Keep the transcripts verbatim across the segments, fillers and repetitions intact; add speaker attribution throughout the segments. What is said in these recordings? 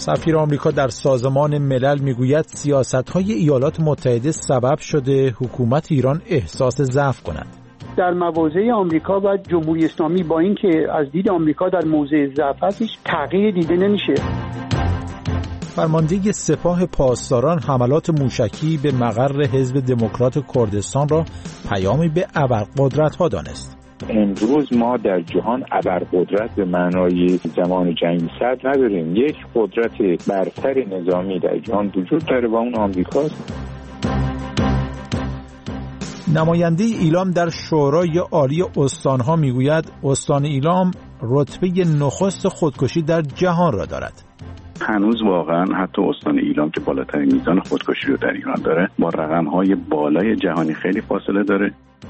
Speaker 1: سفیر آمریکا در سازمان ملل میگوید سیاست‌های ایالات متحده سبب شده حکومت ایران احساس ضعف کند.
Speaker 2: در مواضع آمریکا و جمهوری اسلامی با اینکه از دید آمریکا در موضع ضعفش تغییر دیده نمیشه.
Speaker 1: فرمانده سپاه پاسداران حملات موشکی به مقر حزب دموکرات کردستان را پیامی به ابرقدرت‌ها دانست.
Speaker 3: امروز ما در جهان ابرقدرت به معنای زمان جنگ سرد نداریم. یک قدرت برتر نظامی در جهان وجود داره و اون آمریکاست.
Speaker 1: نماینده ایلام در شورای عالی استانها میگوید استان ایلام رتبه نخست خودکشی در جهان را دارد.
Speaker 4: هنوز واقعا حتی استان ایلام که بالاترین میزان خودکشی رو در ایران داره با رقم‌های بالای جهانی خیلی فاصله داره.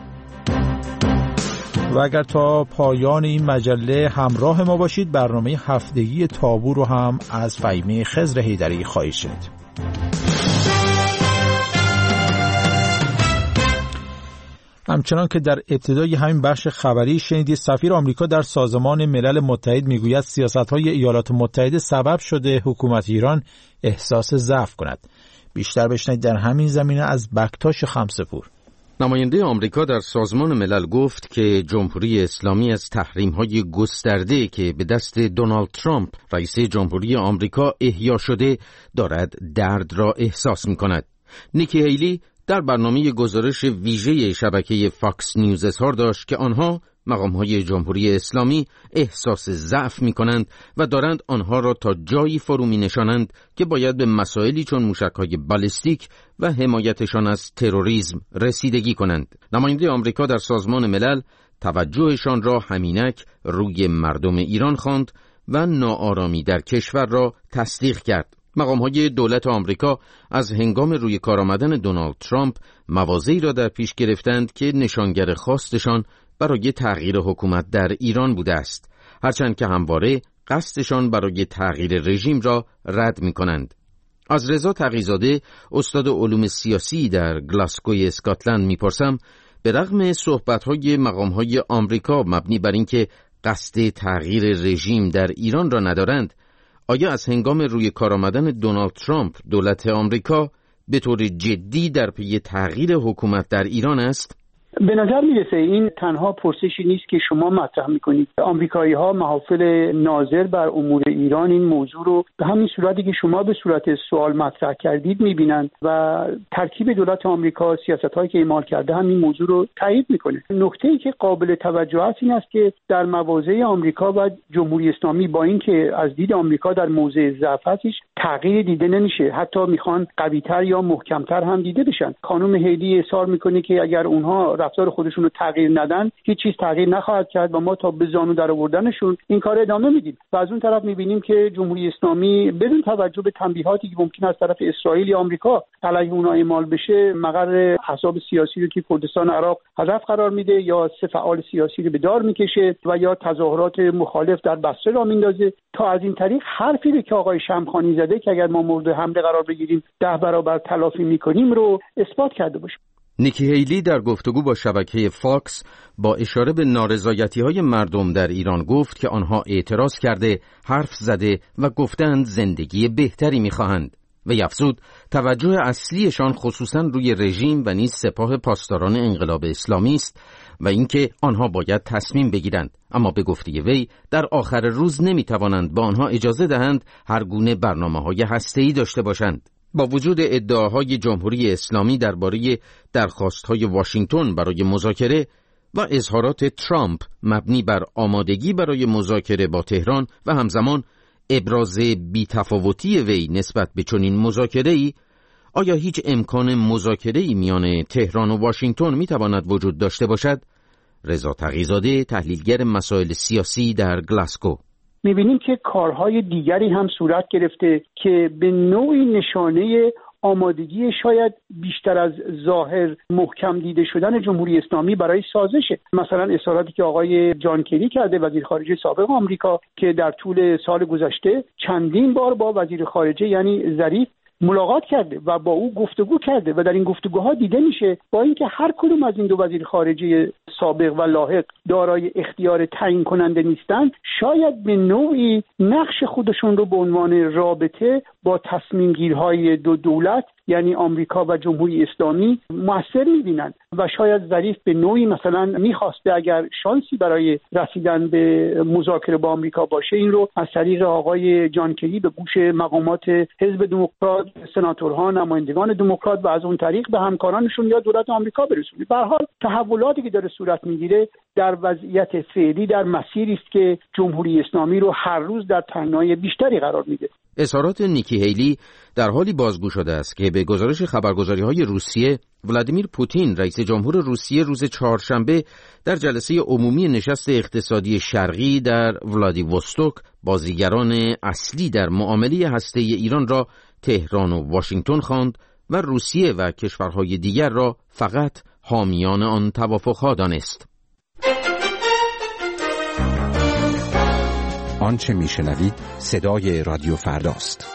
Speaker 1: و اگر تا پایان این مجله همراه ما باشید برنامه هفتگی تابو رو هم از فهیمه خضر حیدری خواهید شنید. همچنان که در ابتدای همین بخش خبری شنیدید سفیر آمریکا در سازمان ملل متحد میگوید سیاست‌های ایالات متحده سبب شده حکومت ایران احساس ضعف کند. بیشتر بشنوید در همین زمینه از بکتاش خمسه‌پور.
Speaker 5: نماینده آمریکا در سازمان ملل گفت که جمهوری اسلامی از تحریم‌های گسترده که به دست دونالد ترامپ رئیس جمهوری آمریکا احیا شده دارد درد را احساس می‌کند. نیکی هیلی در برنامه گزارش ویژه شبکه فاکس نیوز اظهار داشت که آنها مقام‌های جمهوری اسلامی احساس ضعف می‌کنند و دارند آنها را تا جایی فرو می‌نشانند که باید به مسائلی چون موشک‌های بالستیک و حمایتشان از تروریسم رسیدگی کنند. نماینده آمریکا در سازمان ملل توجهشان را همینک روی مردم ایران خواند و ناآرامی در کشور را تصدیق کرد. مقام‌های دولت آمریکا از هنگام روی کار آمدن دونالد ترامپ مواضعی را در پیش گرفتند که نشانگر خواستشان برای تغییر حکومت در ایران بوده است، هرچند که همواره قصدشان برای تغییر رژیم را رد می‌کنند. از رضا تقی‌زاده استاد علوم سیاسی در گلاسگوی اسکاتلند می‌پرسم به رغم صحبت‌های مقام‌های آمریکا مبنی بر اینکه قصد تغییر رژیم در ایران را ندارند، آیا از هنگام روی کار آمدن دونالد ترامپ دولت آمریکا به طور جدی در پی تغییر حکومت در ایران است؟
Speaker 2: به نظر میرسه این تنها پرسشی نیست که شما مطرح میکنید. آمریکایی‌ها محافل ناظر بر امور ایران این موضوع رو به همین صورتی که شما به صورت سوال مطرح کردید میبینند و ترکیب دولت آمریکا سیاست‌هایی که اعمال کرده هم این موضوع رو تایید میکنه. نکته‌ای که قابل توجه است این است که در مواضع آمریکا و جمهوری اسلامی با اینکه از دید آمریکا در موضع ضعفش تغییر دیده نمیشه، حتی میخوان قوی‌تر یا محکم‌تر هم دیده بشن. خانم هیلی اصرار میکنه که اگر اونها رفتار خودشون رو تغییر ندن هیچ چیز تغییر نخواهد کرد و ما تا به زانو در آوردنشون این کار ادامه میدیم. و از اون طرف میبینیم که جمهوری اسلامی بدون توجه به تنبیهاتی که ممکن است طرف اسرائیل یا آمریکا علیه اونها اعمال بشه مقر احزاب سیاسی رو که کردستان عراق هدف قرار میده یا سه فعال سیاسی رو به دار میکشه و یا تظاهرات مخالف در بصره را میندازه تا از این طریق حرفی رو که آقای شمخانی زده که اگر ما مورد حمله قرار بگیریم ده برابر تلافی میکنیم رو اثبات کرده باشه.
Speaker 5: نیکی هیلی در گفتگو با شبکه فاکس با اشاره به نارضایتی‌های مردم در ایران گفت که آنها اعتراض کرده، حرف زده و گفتند زندگی بهتری می‌خواهند و افزود توجه اصلیشان خصوصاً روی رژیم و نیز سپاه پاسداران انقلاب اسلامی است و اینکه آنها باید تصمیم بگیرند، اما به گفته وی در آخر روز نمی‌توانند به آنها اجازه دهند هر گونه برنامه‌های هسته‌ای داشته باشند. با وجود ادعاهای جمهوری اسلامی درباره درخواست‌های واشنگتن برای مذاکره و اظهارات ترامپ مبنی بر آمادگی برای مذاکره با تهران و همزمان ابراز بی‌تفاوتی وی نسبت به چنین مذاکره‌ای، آیا هیچ امکان مذاکره‌ای میان تهران و واشنگتن می‌تواند وجود داشته باشد؟ رضا تقی‌زاده تحلیلگر مسائل سیاسی در گلاسگو:
Speaker 2: می‌بینیم که کارهای دیگری هم صورت گرفته که به نوعی نشانه آمادگی شاید بیشتر از ظاهر محکم دیده شدن جمهوری اسلامی برای سازشه. مثلا اظهاراتی که آقای جان کری کرده، وزیر خارجه سابق آمریکا، که در طول سال گذشته چندین بار با وزیر خارجه یعنی ظریف ملاقات کرده و با او گفتگو کرده و در این گفتگوها دیده میشه با اینکه هر کدوم از این دو وزیر خارجه سابق و لاحق دارای اختیار تعیین کننده نیستند، شاید به نوعی نقش خودشون رو به عنوان رابطه با تصمیم گیرهای دو دولت یعنی آمریکا و جمهوری اسلامی مؤثر می‌بینند و شاید ظریف به نوعی مثلا می‌خواسته اگر شانسی برای رسیدن به مذاکره با آمریکا باشه این رو از طریق آقای جان کلی به گوش مقامات حزب دموکرات، سناتورها، نمایندگان دموکرات و از اون طریق به همکارانشون یا دولت آمریکا برسونه. به هر حال تحولاتی که داره صورت می‌گیره در وضعیت فعلی در مسیری است که جمهوری اسلامی رو هر روز در تنگنای بیشتری قرار میده.
Speaker 5: اظهارات نیکی هیلی در حالی بازگو شده است که به گزارش خبرگزاری‌های روسیه، ولادیمیر پوتین رئیس جمهور روسیه روز چهارشنبه در جلسه عمومی نشست اقتصادی شرقی در ولادیوستوک بازیگران اصلی در معامله هسته‌ای ایران را تهران و واشنگتن خواند و روسیه و کشورهای دیگر را فقط حامیان آن توافق‌ها دانست.
Speaker 6: آنچه میشنوید صدای رادیو فرداست.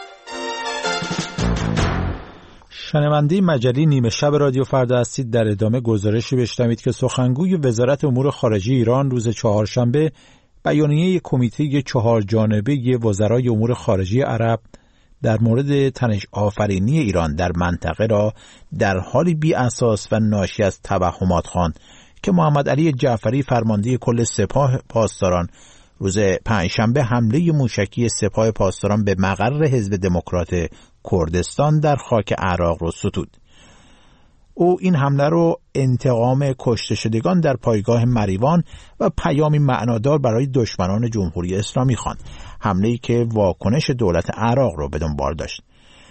Speaker 1: شنونده مجله نیمه شب رادیو فردا هستید. در ادامه گزارشی بشنوید که سخنگوی وزارت امور خارجه ایران روز چهارشنبه بیانیه کمیته چهار جانبه وزرای امور خارجه عرب در مورد تنش آفرینی ایران در منطقه را در حالی بی اساس و ناشی از توهمات خواند که محمد علی جعفری فرمانده کل سپاه پاسداران روز پنجشنبه حمله موشکی سپاه پاسداران به مقر حزب دموکرات کردستان در خاک عراق را ستود. او این حمله رو انتقام کشته شدگان در پایگاه مریوان و پیامی معنادار برای دشمنان جمهوری اسلامی خواند، حمله‌ای که واکنش دولت عراق رو به دنبال داشت.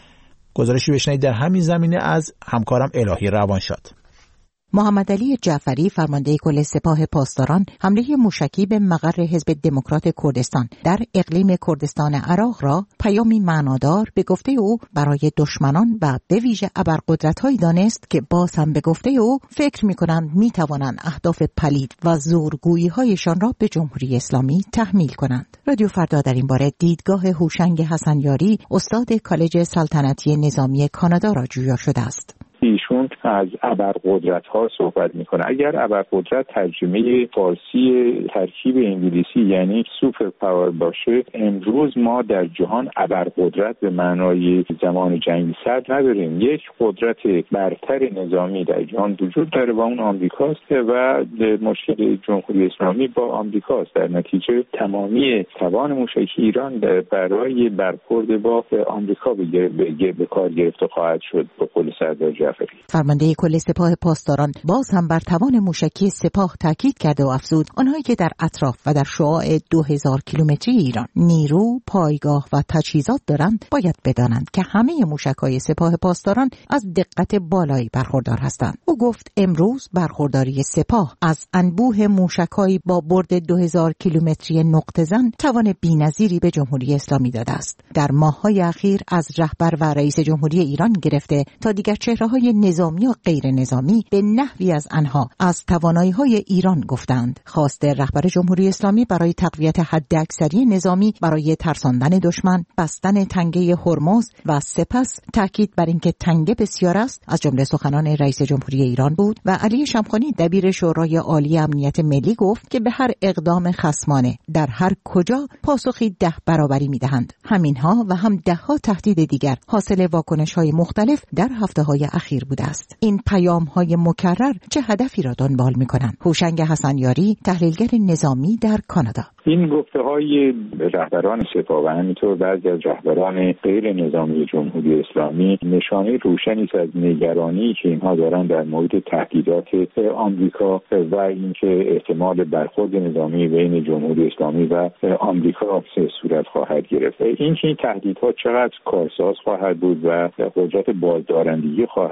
Speaker 1: گزارشی بشنوید در همین زمینه از همکارم الهی روانشاد.
Speaker 7: محمد علی جعفری فرمانده کل سپاه پاسداران حمله موشکی به مقر حزب دموکرات کردستان در اقلیم کردستان عراق را پیامی معنادار به گفته او برای دشمنان و به ویژه ابرقدرت‌هایی دانست که باز هم به گفته او فکر می‌کنند می‌توانند اهداف پلید و زورگویی‌هایشان را به جمهوری اسلامی تحمیل کنند. رادیو فردا در این باره دیدگاه هوشنگ حسنیاری استاد کالج سلطنتی نظامی کانادا را جویا شده است.
Speaker 3: ایشون از ابرقدرت ها صحبت میکنه. اگر ابرقدرت ترجمه فارسی ترکیب انگلیسی یعنی سوپر پاور باشه، امروز ما در جهان ابرقدرت به معنای زمان جنگ سرد نداریم. یک قدرت برتر نظامی در جهان وجود داره و اون آمریکاست و مشکل جمهوری اسلامی با آمریکاست. در نتیجه تمامی توان موشکی ایران برای برخورد با آمریکا به, به کار گرفته خواهد شد به قول سردار جعفری.
Speaker 7: فرمانده کل سپاه پاسداران باز هم بر توان موشکی سپاه تاکید کرده و افزود آنهایی که در اطراف و در شعاع دو هزار کیلومتری ایران نیرو، پایگاه و تجهیزات دارند باید بدانند که همه موشک‌های سپاه پاسداران از دقت بالایی برخوردار هستند. او گفت امروز برخورداری سپاه از انبوه موشک‌های با برد دو هزار کیلومتری نقطه زن توان بی‌نظیری به جمهوری اسلامی داده است. در ماه‌های اخیر از رهبر و رئیس جمهوری ایران گرفته تا دیگر چهره‌های نظامی و غیر نظامی به نحوی از آنها از توانایی‌های ایران گفتند. خواست رهبر جمهوری اسلامی برای تقویت حداکثری نظامی برای ترساندن دشمن، بستن تنگه هرمز و سپس تاکید بر اینکه تنگه بسیار است از جمله سخنان رئیس جمهوری ایران بود و علی شمخانی دبیر شورای عالی امنیت ملی گفت که به هر اقدام خصمانه در هر کجا پاسخی ده برابری می‌دهند. همینها و هم ده‌ها تهدید دیگر حاصل واکنش‌های مختلف در هفته‌های اخیر بوده است. این پیام‌های مکرر چه هدفی را دنبال می‌کنند؟ هوشنگ حسنیاری، تحلیلگر نظامی در کانادا.
Speaker 3: این گفته‌های رهبران سپاه و همینطور بعضی از رهبران غیر نظامی جمهوری اسلامی نشانه روشنی است از نگرانی که اینها دارن در مورد تهدیدات آمریکا و اینکه احتمال برخورد نظامی بین جمهوری اسلامی و آمریکا صورت خواهد گرفت. اینکه این تهدیدها چقدر کارساز خواهد بود و قدرت بازدارندگی خواهد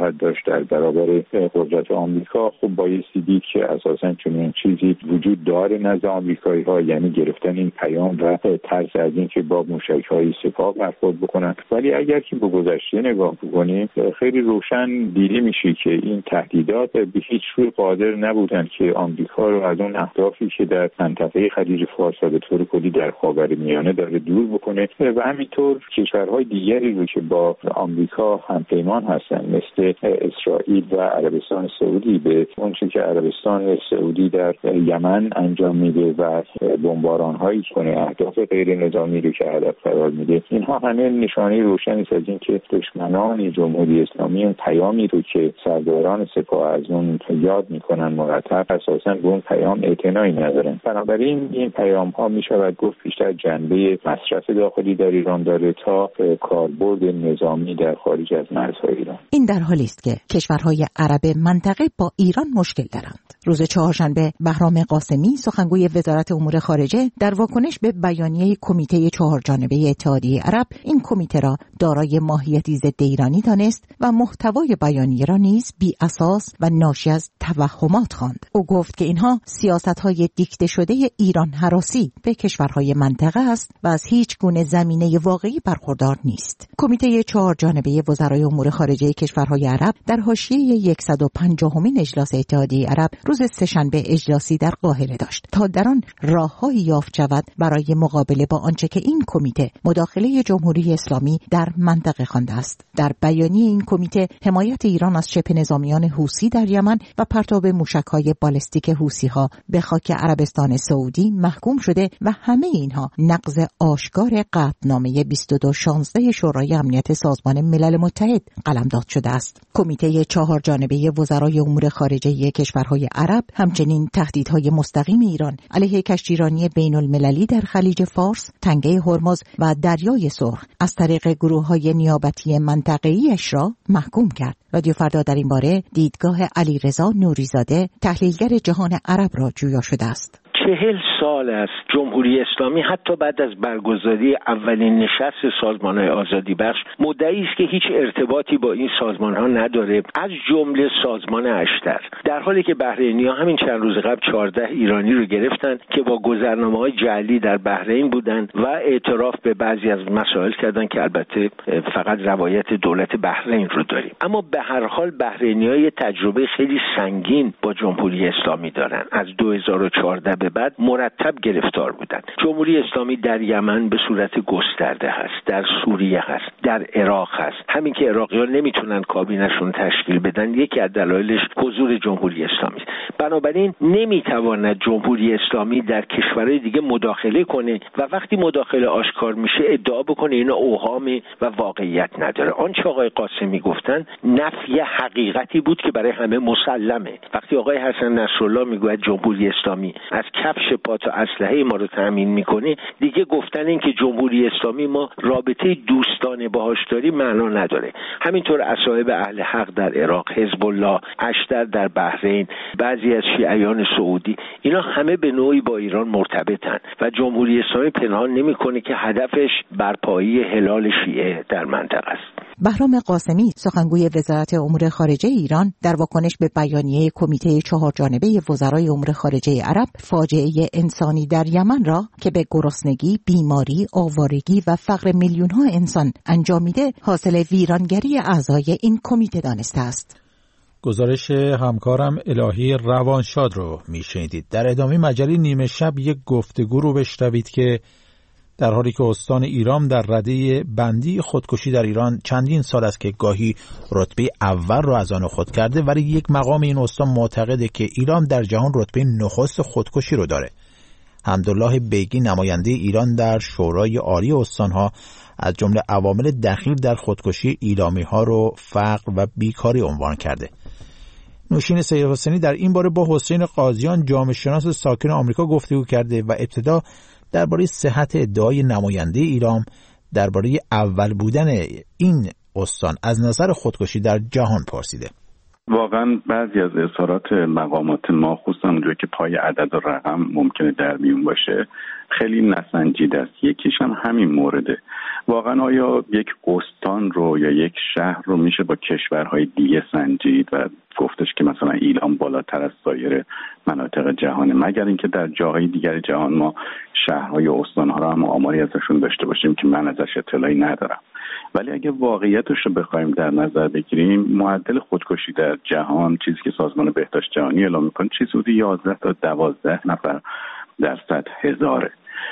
Speaker 3: خواهد داشت در برابر قدرت آمریکا، خب بایستی دید که اساساً چنین چیزی وجود داره نزد آمریکایی‌ها، یعنی گرفتن این پیام و ترس از این که با موشک‌های سپاه برخورد بکنن. ولی اگر که به گذشته نگاه بکنیم خیلی روشن دیده میشه که این تهدیدات به هیچ روی قادر نبودن که آمریکا رو از اون اهدافی که در منطقه خلیج فارس و به طور کلی در خاورمیانه داره دور بکنه و همینطور کشورهای دیگری رو که با آمریکا همپیمان هستن مثل اسرائیل و عربستان سعودی به اونچه که عربستان سعودی در یمن انجام میده و بمباران‌هایی کنه اهداف غیر نظامی رو که هدف قرار میده، اینها همه نشانه روشنی است از اینکه دشمنان جمهوری اسلامی اون پیامی رو که سرداران سپاه از اون یاد میکنن مرتب اساساً به اون پیام اعتنایی ندارن. بنابراین این پیام ها میشود گفت بیشتر جنبه مصرف داخلی در ایران داره تا کاربرد نظامی در خارج از مرزهای ایران.
Speaker 7: این در حالی است که کشورهای عرب منطقه با ایران مشکل دارند. روز چهارشنبه بهرام قاسمی سخنگوی وزارت امور خارجه در واکنش به بیانیه کمیته چهارجانبه اتحادیه عرب این کمیته را دارای ماهیتی ضد ایرانی دانست و محتوای بیانیه را نیز بی اساس و ناشی از توهمات خواند. او گفت که اینها سیاست‌های دیکته شده ایران هراسی به کشورهای منطقه است و از هیچ گونه زمینه واقعی برخوردار نیست. کمیته چهارجانبه وزرای امور خارجه کشورهای عرب در حاشیه صد و پنجاهمین اجلاس اتحادیه عرب روز سه‌شنبه اجلاسی در قاهره داشت تا در آن راههایی یافت شود برای مقابله با آنچه که این کمیته مداخله جمهوری اسلامی در منطقه خوانده است. در بیانیه این کمیته حمایت ایران از شبه نظامیان حوثی در یمن و پرتاب موشک‌های بالستیک حوثی‌ها به خاک عربستان سعودی محکوم شده و همه اینها نقض آشکار قطعنامه بیست و دو شانزده شورای امنیت سازمان ملل متحد قلمداد شده است. کمیته چهارجانبه وزرای امور خارجه کشورهای عرب همچنین تهدیدهای مستقیم ایران علیه کشتیرانی بین المللی در خلیج فارس، تنگه هرمز و دریای سرخ از طریق گروه‌های نیابتی منطقه‌ایش را محکوم کرد. رادیو فردا در این باره دیدگاه علیرضا نوریزاده تحلیلگر جهان عرب را جویا شده است.
Speaker 8: چهل سال است جمهوری اسلامی حتی بعد از برگزاری اولین نشست سازمان‌های آزادی بخش مدعی است که هیچ ارتباطی با این سازمان‌ها نداره، از جمله سازمان اشتر، در حالی که بحرینی‌ها همین چند روز قبل چهارده ایرانی رو گرفتن که با گذرنامه‌های جعلی در بحرین بودند و اعتراف به بعضی از مسائل کردند که البته فقط روایت دولت بحرین رو داریم. اما به هر حال بحرینی‌ها یه تجربه خیلی سنگین با جمهوری اسلامی دارن. از دو هزار و چهارده به بعد مرتب گرفتار بودن. جمهوری اسلامی در یمن به صورت گسترده هست، در سوریه هست، در عراق هست. همین که عراقی‌ها نمیتونن کابینه‌شون تشکیل بدن یکی از دلایلش حضور جمهوری اسلامی است. بنابراین نمیتواند جمهوری اسلامی در کشورهای دیگه مداخله کنه و وقتی مداخله آشکار میشه ادعا بکنه اینا اوهام و واقعیت نداره. آنچه آقای قاسمی گفتن نفی حقیقتی بود که برای همه مسلمه. وقتی آقای حسن نصرالله میگوید جمهوری اسلامی از کفش پا تا اسلحه ما رو تامین میکنه، دیگه گفتن این که جمهوری اسلامی ما رابطه دوستانه باهاش داریم معنا نداره. همینطور اصحاب اهل حق در عراق، حزب الله، اشتر در بحرین، بعضی از شیعیان سعودی، اینا همه به نوعی با ایران مرتبطن و جمهوری اسلامی پنهان نمیکنه که هدفش برپایی هلال شیعه در منطقه است.
Speaker 7: بهرام قاسمی سخنگوی وزارت امور خارجه ایران در واکنش به بیانیه کمیته چهارجانبه وزرای امور خارجه عرب فاجعه انسانی در یمن را که به گرسنگی، بیماری، آوارگی و فقر میلیون‌ها انسان انجامیده حاصل ویرانگری اعضای این کمیته دانسته است.
Speaker 1: گزارش همکارم الهی روانشاد رو میشنیدید. در ادامه مجله نیمه شب یک گفتگو رو بشنوید که در حالی که استان ایران در رده بندی خودکشی در ایران چندین سال است که گاهی رتبه اول را از آن خود کرده، ولی یک مقام این استان معتقده که ایران در جهان رتبه نخست خودکشی رو داره. حمدالله بیگی نماینده ایران در شورای عالی استانها از جمله عوامل دخیل در خودکشی ایلامی‌ها رو فقر و بیکاری عنوان کرده. نوشین سیدحسینی در این باره با حسین قاضیان جامعه شناس ساکن آمریکا گفتگو کرده و ابتدا درباره صحت ادعای نماینده ایران درباره اول بودن این استان از نظر خودکشی در جهان پرسیده.
Speaker 4: واقعا بعضی از اظهارات مقامات ما، خصوصا اونجایی که پای عدد و رقم ممکنه در میون باشه، خیلی نسنجیده است. یکیش هم همین مورده. واقعا آیا یک استان رو یا یک شهر رو میشه با کشورهای دیگه سنجید و گفتش که مثلا ایران بالاتر از سایر مناطق جهانه، مگر اینکه در جاهای دیگر جهان ما شهرهای و استانها رو هم آماری ازشون داشته باشیم که من ازش اطلاعی ندارم. ولی اگه واقعیتش رو بخوایم در نظر بگیریم، معدل خودکشی در جهان، چیزی که سازمان بهداشت جهانی اعلام میکنه، چیزی حدود یازده تا دوازده نفر در صد هزاره.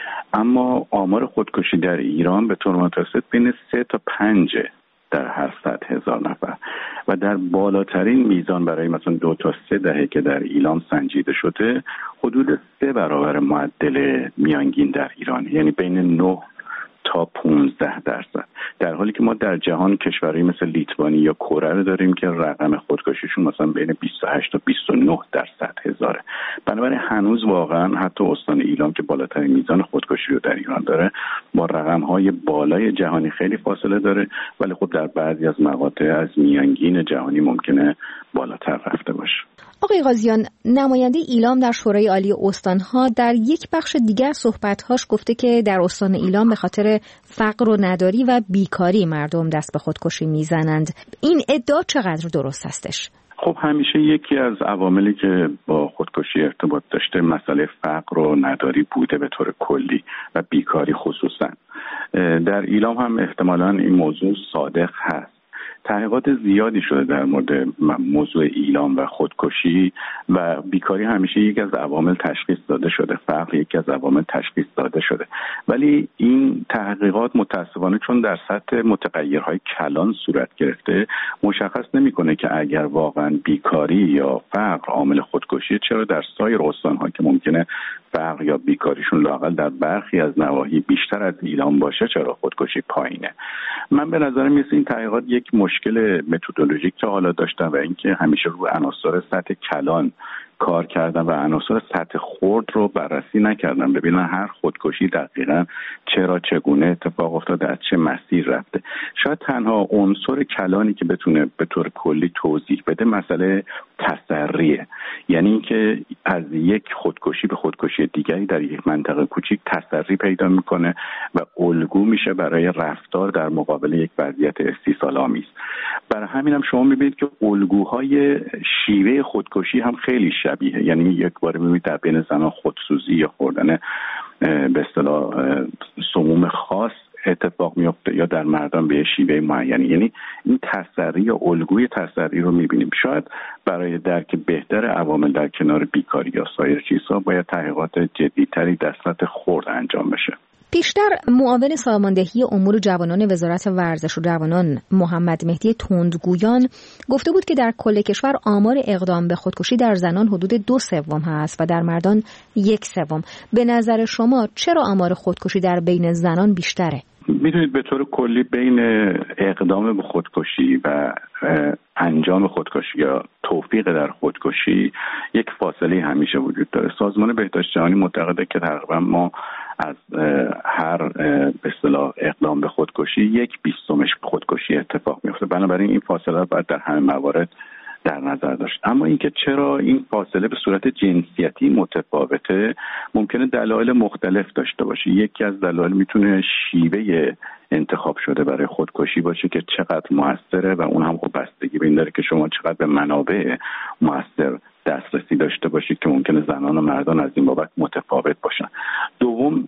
Speaker 4: اما آمار خودکشی در ایران به طور متوسط بین سه تا پنج در هر صد هزار نفر و در بالاترین میزان برای مثلا دو تا سه دهه که در ایران سنجیده شده حدود سه برابر معدل میانگین در ایران، یعنی بین نه تا پانزده درصد، در حالی که ما در جهان کشورهایی مثل لیتوانی یا کره رو داریم که رقم خودکشیشون مثلا بین بیست و هشت تا بیست و نه درصد هزاره. بنابراین هنوز واقعا حتی استان ایلام که بالاترین میزان خودکشی رو در ایران داره با رقم‌های بالای جهانی خیلی فاصله داره، ولی خب در بعضی از مقاطع از میانگین جهانی ممکنه بالاتر رفته باشه.
Speaker 9: آقای قاضیان، نماینده ایلام در شورای عالی استان‌ها در یک بخش دیگر صحبت‌هاش گفته که در استان ایلام به خاطر فقر و نداری و بیکاری مردم دست به خودکشی میزنند. این ادعا چقدر درست هستش؟
Speaker 4: خب همیشه یکی از عواملی که با خودکشی ارتباط داشته مسئله فقر و نداری بوده به طور کلی و بیکاری خصوصا. در ایلام هم احتمالاً این موضوع صادق هست. تحقیقات زیادی شده در مورد موضوع ایلام و خودکشی و بیکاری، همیشه یکی از عوامل تشخیص داده شده، فقر یکی از عوامل تشخیص داده شده، ولی این تحقیقات متاسفانه چون در سطح متغیرهای کلان صورت گرفته مشخص نمیکنه که اگر واقعا بیکاری یا فقر عامل خودکشی، چرا در سایر استان‌ها که ممکنه فقر یا بیکاریشون لااقل در برخی از نواحی بیشتر از ایلام باشه چرا خودکشی پایینه. من به نظرم مثل این تحقیقات یک مشکل متدولوژیک که حالا داشتن و اینکه همیشه رو عناصر سطح کلان کار کردن و عناصر سطح خرد رو بررسی نکردن ببینن هر خودکشی دقیقاً چرا چگونه اتفاق افتاده، از چه مسیر رفته. شاید تنها عنصر کلانی که بتونه به طور کلی توضیح بده مسئله تسریه، یعنی اینکه از یک خودکشی به خودکشی دیگری در یک منطقه کوچیک تسری پیدا میکنه و الگو میشه برای رفتار در مقابل یک وضعیت استیصال‌آمیز. برای همین هم شما میبینید که الگوهای شیوه خودکشی هم خیلی شبیه، یعنی یک بار میبینید در بین زنان خودسوزی یا خوردن به اصطلاح سموم خاص اتفاق میفته یا در مردان به شیوه معینی، یعنی این تسری یا الگوی تسری رو میبینیم. شاید برای درک بهتر عوامل در کنار بیکاری یا سایر چیزها باید تحقیقات جدی‌تری در سطح خرد انجام بشه.
Speaker 9: پیشتر معاون ساماندهی امور جوانان وزارت ورزش و جوانان محمد مهدی تندگویان گفته بود که در کل کشور آمار اقدام به خودکشی در زنان حدود دو سوم هست و در مردان یک سوم. به نظر شما چرا آمار خودکشی در بین زنان بیشتره؟
Speaker 4: میدونید به طور کلی بین اقدام به خودکشی و انجام خودکشی یا توفیق در خودکشی یک فاصله همیشه وجود داره. سازمان بهداشت جهانی معتقده که تقریبا ما از هر به اصطلاح اقدام به خودکشی یک بیستمش خودکشی اتفاق میفته. بنابراین این فاصله باید در همه موارد در نظر داشت. اما اینکه چرا این فاصله به صورت جنسیتی متفاوته ممکنه دلایل مختلف داشته باشه. یکی از دلایل میتونه شیوه انتخاب شده برای خودکشی باشه که چقدر موثره و اون هم خب بستگی به این داره که شما چقدر به منابع موثر دسترسی داشته باشید که ممکنه زنان و مردان از این بابت متفاوت باشن. دوم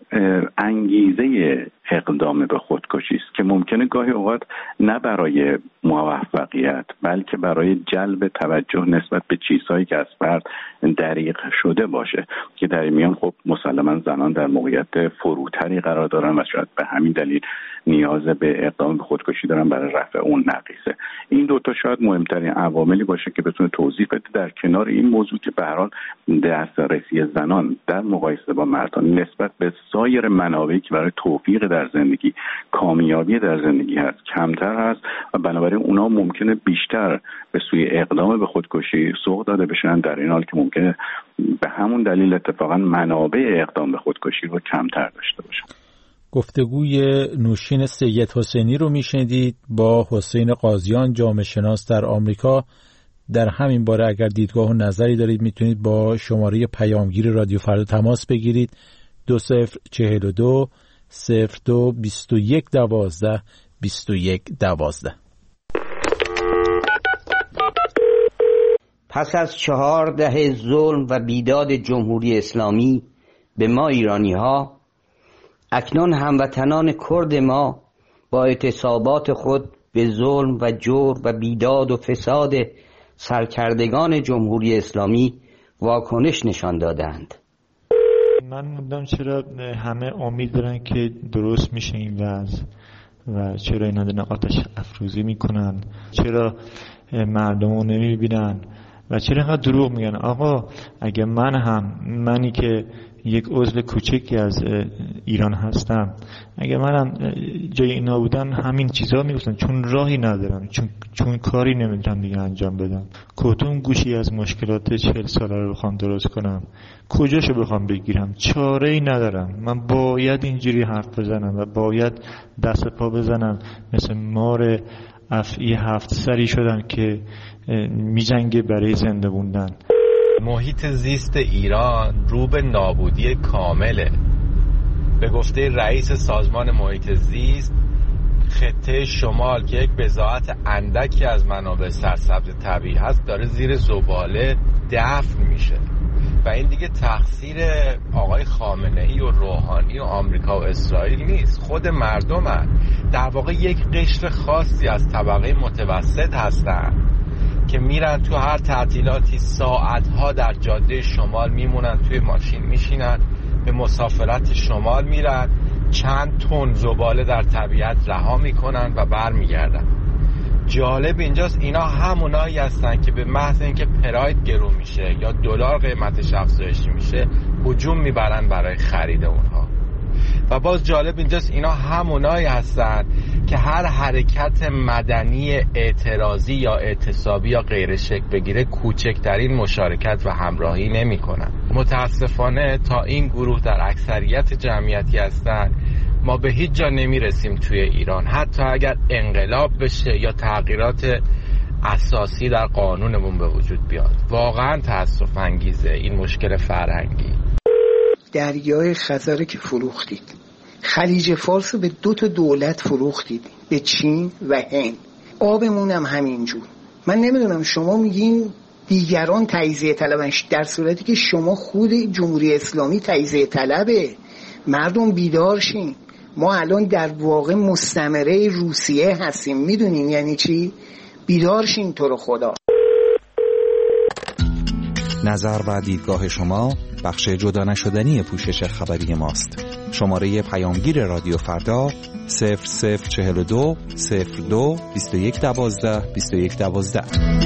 Speaker 4: انگیزه اقدام به خودکشی است که ممکنه گاهی اوقات نه برای موفقیت بلکه برای جلب توجه نسبت به چیزهایی که از فرد دریغ شده باشه که در میان خب مسلما زنان در موقعیت فروتری قرار دارن و شاید به همین دلیل نیاز به اقدام به خودکشی دارن برای رفع اون نقیصه. این دوتا شاید مهمترین عواملی باشه که بتونه توضیح بده در کنار این موضوع که به هر حال دسترسی زنان در مقایسه با مردان نسبت به سایر منابعی که برای توفیق در زندگی، کامیابی در زندگی هست کمتر هست و بنابراین اونا ممکنه بیشتر به سوی اقدام به خودکشی سوق داده بشن، در این حال که ممکنه به همون دلیل اتفاقا منابع اقدام به خودکشی رو کمتر داشته باشن.
Speaker 1: گفتگوی نوشین سید حسینی رو میشنیدید با حسین قاضیان، جامعه شناس در آمریکا، در همین باره اگر دیدگاه و نظری دارید میتونید با شماره پیامگیر رادیو فردا تماس بگیرید. دو صفر چهل و دو صفر دو بیست و یک دوازده بیست و یک دوازده.
Speaker 10: پس از چهار دهه ظلم و بیداد جمهوری اسلامی به ما ایرانی ها، اکنون هموطنان کرد ما با اعتصابات خود به ظلم و جور و بیداد و فساد سرکردگان جمهوری اسلامی واکنش نشان دادند.
Speaker 11: من موندم چرا همه امید دارن که درست میشه این وضع و چرا اینا دارن آتش افروزی میکنن، چرا مردم رو نمیبینن و چرا اینقدر دروغ میگن. آقا اگه من هم منی که یک عضو کوچکی از ایران هستم، اگه منم جای اینا بودم همین چیزا میگفتم، چون راهی ندارم، چون چون کاری نمیتونم دیگه انجام بدم. کدوم گوشی از مشکلات چهل ساله رو بخوام درست کنم، کجاشو بخوام بگیرم، چاره ای ندارم. من باید اینجوری حرف بزنم و باید دست پا بزنم مثل مار افعی هفت سری شدم که میجنگه برای زنده موندن.
Speaker 12: محیط زیست ایران رو به نابودی کامله. به گفته رئیس سازمان محیط زیست، خطه شمال که یک بضاعت اندکی از منابع سرسبز طبیعی هست داره زیر زباله دفن میشه و این دیگه تقصیر آقای خامنه‌ای و روحانی و آمریکا و اسرائیل نیست، خود مردم هست. در واقع یک قشر خاصی از طبقه متوسط هستن که میرن تو هر تعطیلاتی ساعتها در جاده شمال میمونن، توی ماشین میشینن، به مسافرت شمال میرن، چند تن زباله در طبیعت رها میکنن و برمیگردن. جالب اینجاست اینا همونایی هستن که به محض اینکه پراید گرون میشه یا دلار قیمتش افزایش میشه هجوم میبرن برای خرید اونها. و باز جالب اینجاست اینا همونایی هستن که هر حرکت مدنی اعتراضی یا اعتصابی یا غیر شکل بگیره کوچکترین مشارکت و همراهی نمی کنن. متاسفانه تا این گروه در اکثریت جمعیتی هستن ما به هیچ جا نمی رسیم توی ایران، حتی اگر انقلاب بشه یا تغییرات اساسی در قانونمون به وجود بیاد. واقعا تأسف انگیزه این مشکل فرهنگی.
Speaker 13: دریای خزر که فروختید، خلیج فارس به دو تا دولت فروختید، به چین و هند. آبمون هم همینجور. من نمیدونم شما میگین دیگران تجزیه طلبنش، در صورتی که شما خود جمهوری اسلامی تجزیه طلبه. مردم بیدار شین. ما الان در واقع مستعمره روسیه هستیم. میدونین یعنی چی؟ بیدار شین تو رو خدا.
Speaker 6: نظر و دیدگاه شما بخش جدا نشدنی پوشش خبری ماست. شماره پیامگیر رادیو فردا صفر صفر چهل و دو صفر دو بیست و یک دوازده بیست و یک دوازده.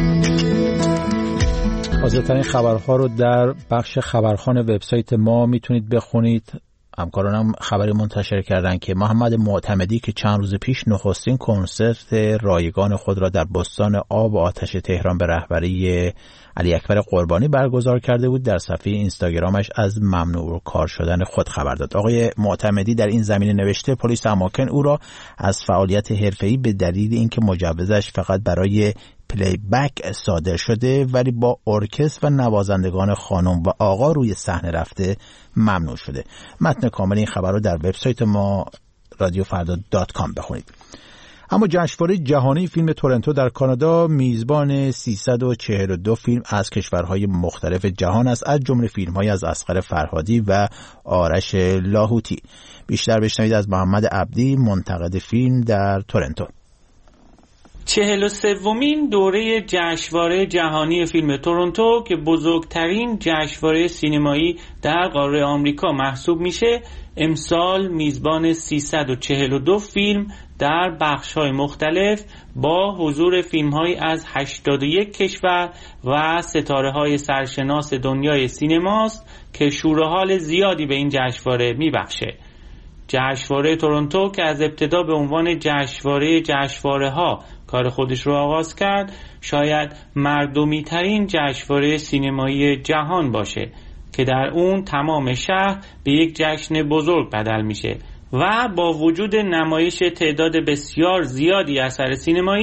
Speaker 1: تازه‌ترین خبرها رو در بخش خبرخوان وبسایت ما میتونید بخونید. همکارانم خبری منتشر کردن که محمد معتمدی که چند روز پیش نخستین کنسرت رایگان خود را در بستان آب و آتش تهران به رهبری علی اکبر قربانی برگزار کرده بود، در صفحه اینستاگرامش از ممنوع کار شدن خود خبر داد. آقای معتمدی در این زمینه نوشته پلیس اماکن او را از فعالیت حرفه‌ای به دلیل اینکه مجوزش فقط برای پلی بک صادر شده ولی با ارکستر و نوازندگان خانم و آقا روی صحنه رفته ممنوع شده. متن کامل این خبر رو در وبسایت ما رادیو فردا دات کام بخونید. اما جشنواره جهانی فیلم تورنتو در کانادا میزبان سیصد و چهل و دو فیلم از کشورهای مختلف جهان است، از جمله فیلم‌های از اصغر فرهادی و آرش لاهوتی. بیشتر بشنوید از محمد عبدی، منتقد فیلم در تورنتو.
Speaker 14: چهل و سومین دوره جشنواره جهانی فیلم تورنتو که بزرگترین جشنواره سینمایی در قاره آمریکا محسوب میشه، امسال میزبان سیصد و چهل و دو فیلم در بخش‌های مختلف با حضور فیلم‌هایی از هشتاد و یک کشور و ستاره‌های سرشناس دنیای سینماست که شور و حال زیادی به این جشنواره میبخشه. جشنواره تورنتو که از ابتدا به عنوان جشنواره جشنواره‌ها کار خودش رو آغاز کرد، شاید مردمی ترین جشنواره سینمایی جهان باشه که در اون تمام شهر به یک جشن بزرگ بدل میشه و با وجود نمایش تعداد بسیار زیادی اثر سینمایی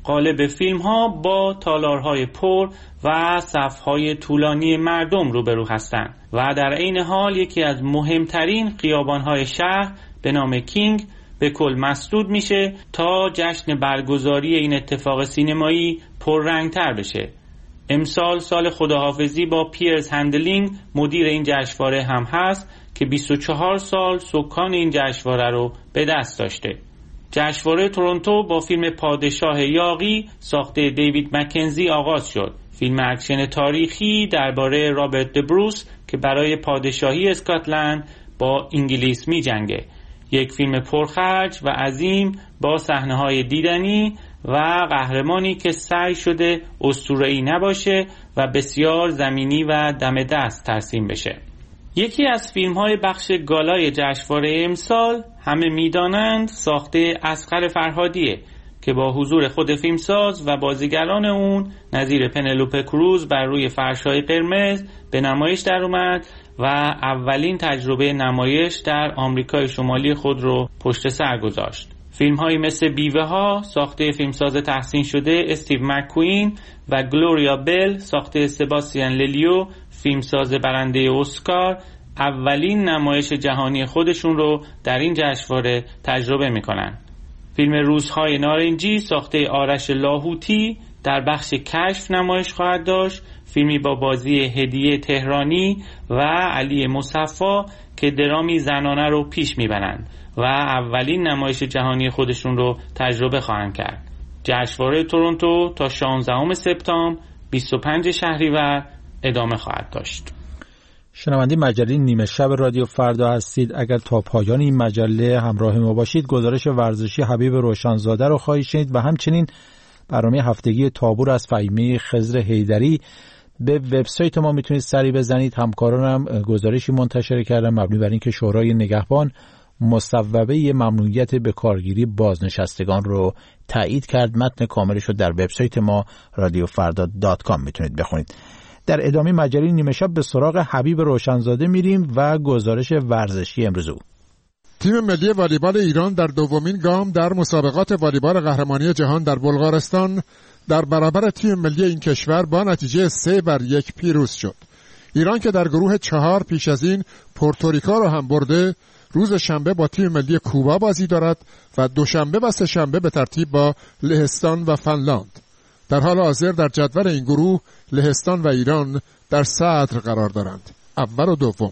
Speaker 14: قالب فیلم ها با تالارهای پر و صفهای طولانی مردم روبرو هستند و در عین حال یکی از مهمترین خیابانهای شهر به نام کینگ به کل مسدود میشه تا جشن برگزاری این اتفاق سینمایی پررنگتر بشه. امسال سال خداحافظی با پیرز هندلینگ مدیر این جشنواره هم هست که بیست و چهار سال سکان این جشنواره رو به دست داشته. جشنواره تورنتو با فیلم پادشاه یاغی ساخته دیوید مکنزی آغاز شد. فیلم اکشن تاریخی درباره رابرت دبروس که برای پادشاهی اسکاتلند با انگلیس می جنگه. یک فیلم پرخرج و عظیم با صحنه‌های دیدنی و قهرمانی که سعی شده اسطوره‌ای نباشه و بسیار زمینی و دم دست ترسیم بشه. یکی از فیلم‌های بخش گالای جشنواره امسال همه می‌دانند ساخته اصغر فرهادیه که با حضور خود فیلمساز و بازیگران اون نظیر پنلوپه کروز بر روی فرش‌های قرمز به نمایش در اومد و اولین تجربه نمایش در آمریکای شمالی خود رو پشت سر گذاشت. فیلم‌هایی مثل بیوه ها ساخته فیلمساز تحسین شده استیو مک‌کوین و گلوریا بل ساخته سباستیان للیو فیلمساز برنده اسکار اولین نمایش جهانی خودشون رو در این جشنواره تجربه می‌کنن. فیلم روزهای نارنجی ساخته آرش لاهوتی در بخش کشف نمایش خواهد داشت، فیلمی با بازی هدیه تهرانی و علی مصفی که درامی زنانه رو پیش میبرند و اولین نمایش جهانی خودشون رو تجربه خواهند کرد. جشنواره تورنتو تا شانزدهم سپتامبر بیست و پنجم شهریور ادامه خواهد داشت.
Speaker 1: شنونده مجله نیمه شب رادیو فردا هستید. اگر تا پایان این مجله همراه ما باشید گزارش ورزشی حبیب روشنزاده رو خواهید شنید و همچنین برنامه هفتگی تابور از فهیمه خضر حیدری. به وبسایت ما میتونید سری بزنید. همکارانم گزارشی منتشر کردن مبنی بر اینکه شورای نگهبان مصوبه ممنوعیت به کارگیری بازنشستگان رو تایید کرد. متن کاملش رو در وبسایت ما رادیو فردا دات کام میتونید بخونید. در ادامه مجله نیمه شب به سراغ حبیب روشنزاده میریم و گزارش ورزشی امروز او.
Speaker 15: تیم ملی والیبال ایران در دومین گام در مسابقات والیبال قهرمانی جهان در بلغارستان در برابر تیم ملی این کشور با نتیجه سه بر یک پیروز شد. ایران که در گروه چهار پیش از این پورتوریکو را هم برده، روز شنبه با تیم ملی کوبا بازی دارد و دوشنبه و سه شنبه به ترتیب با لهستان و فنلاند. در حال حاضر در جدول این گروه لهستان و ایران در صدر قرار دارند، اول و دوم.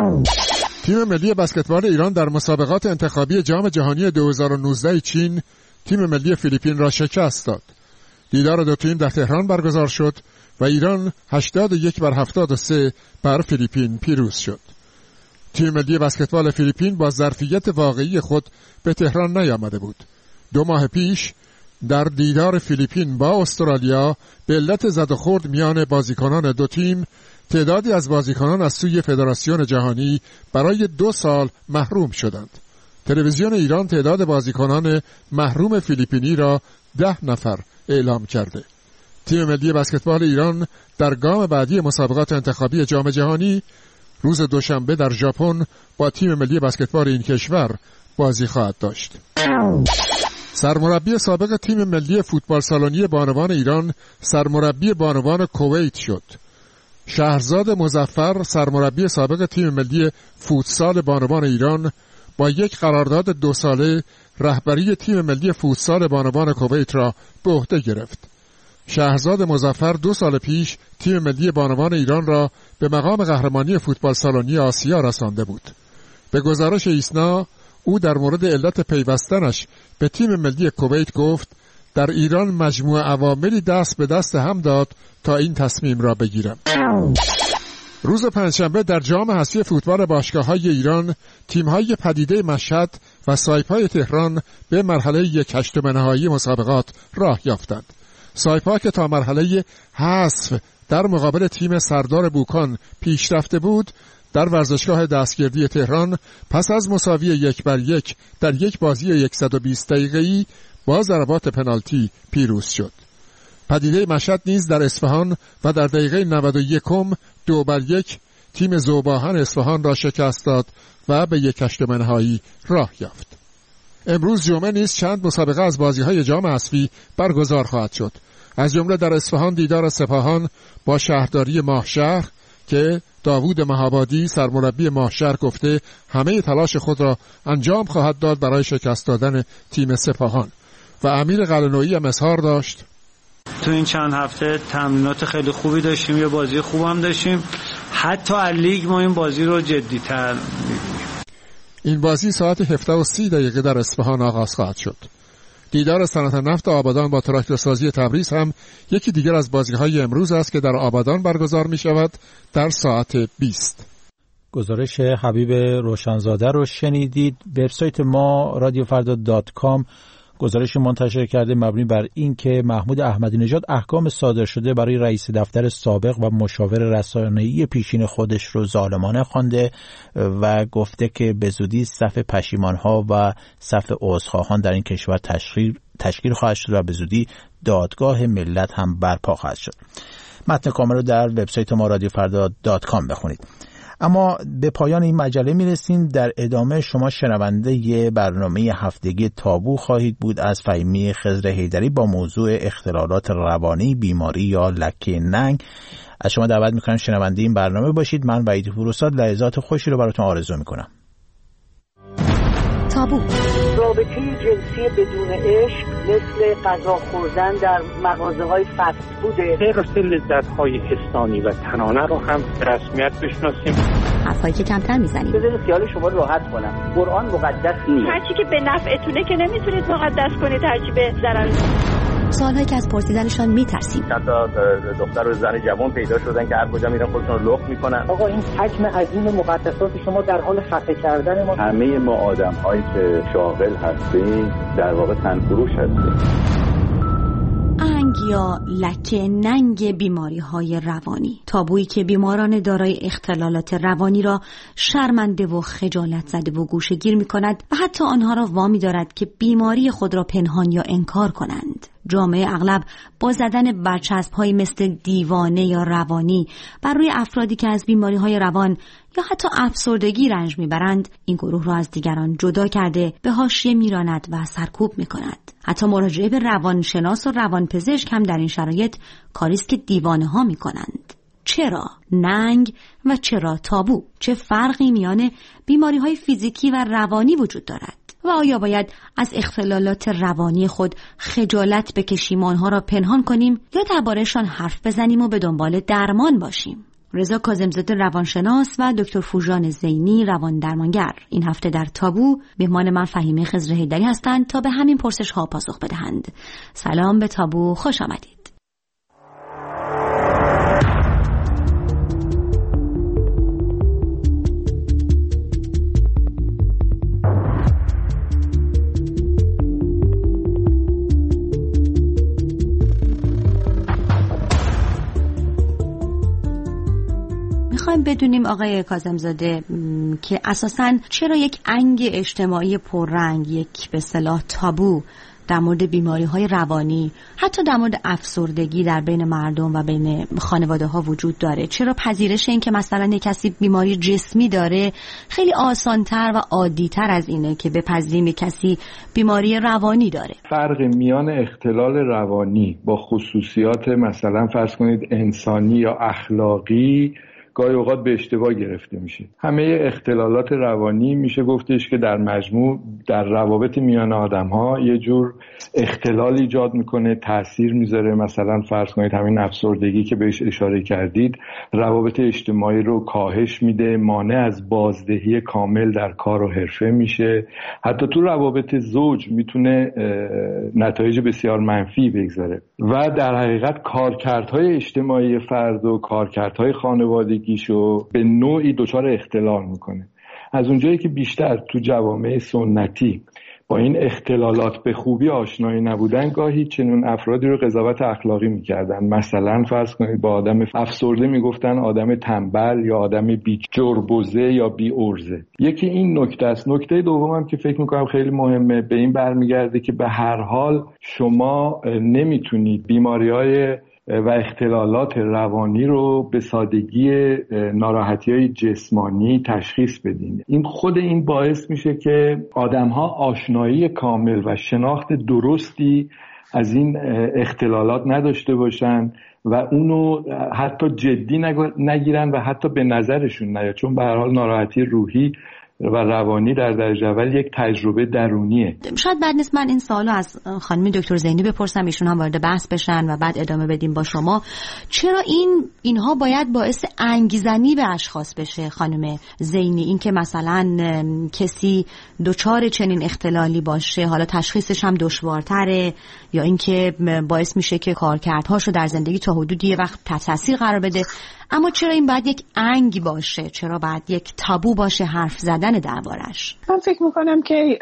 Speaker 15: تیم ملی بسکتبال ایران در مسابقات انتخابی جام جهانی دو هزار و نوزده چین تیم ملی فیلیپین را شکست داد. دیدار دو تیم در تهران برگزار شد و ایران هشتاد و یک بر هفتاد و سه بر فیلیپین پیروز شد. تیم ملی بسکتبال فیلیپین با ظرفیت واقعی خود به تهران نیامده بود. دو ماه پیش در دیدار فیلیپین با استرالیا به علت زد و خورد میان بازیکنان دو تیم تعدادی از بازیکنان از سوی فدراسیون جهانی برای دو سال محروم شدند. تلویزیون ایران تعداد بازیکنان محروم فیلیپینی را ده نفر اعلام کرده. تیم ملی بسکتبال ایران در گام بعدی مسابقات انتخابی جام جهانی روز دوشنبه در ژاپن با تیم ملی بسکتبال این کشور بازی خواهد داشت. سرمربی سابق تیم ملی فوتبال سالنی بانوان ایران سرمربی بانوان کویت شد. شهرزاد مظفر سرمربی سابق تیم ملی فوتسال بانوان ایران با یک قرارداد دو ساله رهبری تیم ملی فوتسال بانوان کویت را به عهده گرفت. شهرزاد مظفر دو سال پیش تیم ملی بانوان ایران را به مقام قهرمانی فوتبال سالنی آسیا رسانده بود. به گزارش ایسنا او در مورد علت پیوستنش به تیم ملی کویت گفت در ایران مجموعه عواملی دست به دست هم داد تا این تصمیم را بگیرم. روز پنجشنبه در جام حذفی فوتبال باشگاه‌های ایران تیم‌های پدیده مشهد و سایپای تهران به مرحله یک هشتم نهایی مسابقات راه یافتند. سایپا که تا مرحله حذف در مقابل تیم سردار بوکان پیش رفته بود، در ورزشگاه دستگردی تهران پس از مساوی یک بر یک در یک بازی صد و بیست دقیقه‌ای با ضربات پنالتی پیروز شد. پدیده مشهد نیز در اصفهان و در دقیقه نود و یک دو بر یک تیم ذوباهن اصفهان را شکست داد و به یک هشتم نهایی راه یافت. امروز جمعه نیز چند مسابقه از بازی‌های جام حذفی برگزار خواهد شد. از جمله در اصفهان دیدار سپاهان با شهرداری ماهشهر که داوود مهابادی سرمربی ماهشهر گفته همه تلاش خود را انجام خواهد داد برای شکست دادن تیم سپاهان. و امیر قلعه‌نویی هم اظهار داشت
Speaker 16: تو این چند هفته تمرینات خیلی خوبی داشتیم، یه بازی خوب هم داشتیم، حتی از لیگ ما این بازی رو جدی‌تر می‌بینیم.
Speaker 15: این بازی ساعت هفده و سی دقیقه در اصفهان آغاز خواهد شد. دیدار صنعت نفت آبادان با تراکتورسازی تبریز هم یکی دیگر از بازی‌های امروز است که در آبادان برگزار می‌شود در ساعت بیست.
Speaker 1: گزارش حبیب روشنزاده رو شنیدید. وبسایت ما رادیو فردا دات کام گزارش منتشر کرده مبنی بر این که محمود احمدی نژاد احکام صادر شده برای رئیس دفتر سابق و مشاور رسانه‌ای پیشین خودش رو ظالمانه خوانده و گفته که به زودی صف پشیمان‌ها و صف عذرخواهان در این کشور تشکیل تشکیل خواهد شد و به زودی دادگاه ملت هم برپا خواهد شد. متن کامل رو در وبسایت ما رادیو فردا دات کام بخونید. اما به پایان این مجله میرسیم. در ادامه شما شنونده ی برنامه هفتگی تابو خواهید بود از فهیمی خضر حیدری با موضوع اختلالات روانی، بیماری یا لکه ننگ. از شما دعوت میکنم شنونده این برنامه باشید. من وحید پوروزاد لحظات خوشی رو براتون آرزو میکنم.
Speaker 9: تابو.
Speaker 17: رابطه جنسی بدون عشق مثل غذا خوردن در مغازه‌های فست فوده.
Speaker 18: حفظ لذت‌های حسانی و تنانه رو هم به رسمیت بشناسیم.
Speaker 9: حرفایی که کمتر میزنیم.
Speaker 17: بذارید خیال شما راحت کنم. قرآن مقدس نیست.
Speaker 19: هرچی که به نفعتونه که نمیتونید مقدس کنید، هرچی به ضرر.
Speaker 9: سوالایی که از پرسیدنشان میترسیم.
Speaker 20: حتی دختر و زن جوان پیدا شدن که هر کجا میرن خودشون رو لخت میکنن.
Speaker 17: آقا این حجم عظیم مقدسات شما در حال خفه کردن ما.
Speaker 3: همه ما آدم‌هایی که شاغل هستیم در واقع تنفروش هستیم.
Speaker 9: انگ یا لکه ننگ بیماری های روانی، تابویی که بیماران دارای اختلالات روانی را شرمنده و خجالت زده و گوشه‌گیر می کند و حتی آنها را وامی دارد که بیماری خود را پنهان یا انکار کنند. جامعه اغلب با زدن برچسب‌هایی مثل دیوانه یا روانی بر روی افرادی که از بیماری‌های روان یا حتی افسردگی رنج میبرند این گروه را از دیگران جدا کرده به حاشیه میراند و سرکوب میکند. حتی مراجعه به روانشناس و روانپزشک هم در این شرایط کاری است که دیوانه ها میکنند. چرا ننگ و چرا تابو؟ چه فرقی میان بیماری‌های فیزیکی و روانی وجود دارد؟ و آیا باید از اختلالات روانی خود خجالت بکشیم و آنها را پنهان کنیم یا درباره‌شان حرف بزنیم و به دنبال درمان باشیم؟ رضا کاظم‌زاده روانشناس و دکتر فوژان زینی روان درمانگر این هفته در تابو مهمان من فهیمه خضر حیدری هستند تا به همین پرسش ها پاسخ بدهند. سلام به تابو، خوش آمدید. میخوایم بدونیم آقای کاظم‌زاده که اساساً چرا یک انگ اجتماعی پررنگ، یک به اصطلاح تابو در مورد بیماری‌های روانی، حتی در مورد افسردگی در بین مردم و بین خانواده‌ها وجود داره؟ چرا پذیرش این که مثلا یک کسی بیماری جسمی داره خیلی آسان‌تر و عادی‌تر از اینه که بپذیریم یک کسی بیماری روانی داره؟
Speaker 3: فرق میان اختلال روانی با خصوصیات مثلا فرض کنید انسانی یا اخلاقی گاهی اوقات به اشتباه گرفته میشه. همه اختلالات روانی میشه گفتش که در مجموع در روابط میان آدم‌ها یه جور اختلال ایجاد میکنه، تأثیر میذاره. مثلا فرض کنید همین افسردگی که بهش اشاره کردید روابط اجتماعی رو کاهش میده، مانع از بازدهی کامل در کار و حرفه میشه. حتی تو روابط زوج میتونه نتایج بسیار منفی بگذاره و در حقیقت کارکردهای اجتماعی فرد و کارکردهای خانوادگی گیشو به نوعی دچار اختلال میکنه. از اونجایی که بیشتر تو جوامع سنتی با این اختلالات به خوبی آشنایی نبودن، گاهی چنون افرادی رو قضاوت اخلاقی میکردن. مثلا فرض کنید با آدم افسرده میگفتن آدم تنبل یا آدم بی جربوزه یا بی ارزه. یکی این نکته است. نکته دومم که فکر میکنم خیلی مهمه به این برمیگرده که به هر حال شما نمیتونید بیماری‌های
Speaker 21: و اختلالات روانی رو به سادگی ناراحتی‌های جسمانی تشخیص بدیم. این خود این باعث میشه که آدم‌ها آشنایی کامل و شناخت درستی از این اختلالات نداشته باشن و اونو حتی جدی نگیرن و حتی به نظرشون نیاد، چون به هر حال ناراحتی روحی و روانی در درجه اول یک تجربه درونیه.
Speaker 22: شاید بعد نیست من این سوالو از خانم دکتر زینی بپرسم، ایشون هم وارد بحث بشن و بعد ادامه بدیم با شما. چرا این اینها باید باعث انگیزنی به اشخاص بشه خانم زینی؟ این که مثلا کسی دچار چنین اختلالی باشه، حالا تشخیصش هم دشوارتره، یا اینکه باعث میشه که کارکردهاشو در زندگی تا حدودی یه وقت تحت تاثیر قرار بده، اما چرا این باید یک انگ باشه؟ چرا باید یک تابو باشه حرف زدن دربارش؟
Speaker 23: من فکر میکنم که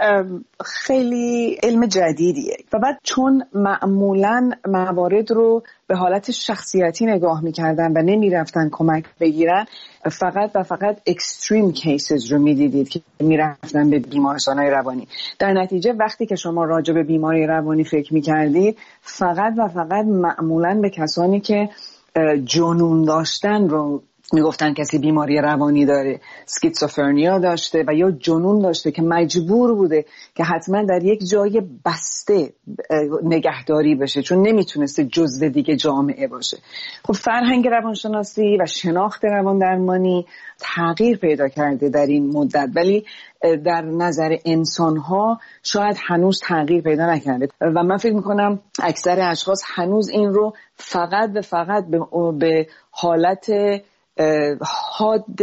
Speaker 23: خیلی علم جدیدیه و بعد چون معمولاً موارد رو به حالت شخصیتی نگاه میکردن و نمیرفتن کمک بگیرن، فقط و فقط اکستریم کیسز رو میدیدید که میرفتن به بیمارستان‌های روانی. در نتیجه وقتی که شما راجع به بیماری روانی فکر میکردید، فقط و فقط معمولاً به کسانی که جنون داشتن رو میگفتن کسی بیماری روانی داره، اسکیزوفرنیا داشته و یا جنون داشته که مجبور بوده که حتما در یک جای بسته نگهداری بشه چون نمیتونسته جزو دیگه جامعه باشه. خب فرهنگ روانشناسی و شناخت روان درمانی تغییر پیدا کرده در این مدت، ولی در نظر انسان‌ها شاید هنوز تغییر پیدا نکرده و من فکر میکنم اکثر اشخاص هنوز این رو فقط و فقط به حالت حاد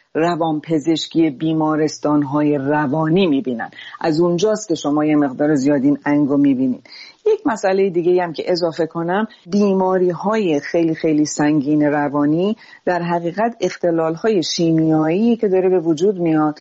Speaker 23: روانپزشکی بیمارستان‌های روانی می‌بینن. از اونجاست که شما یه مقدار زیاد این انگو می‌بینید. یک مسئله دیگه هم که اضافه کنم، بیماری‌های خیلی خیلی سنگین روانی در حقیقت اختلال‌های شیمیایی که داره به وجود میاد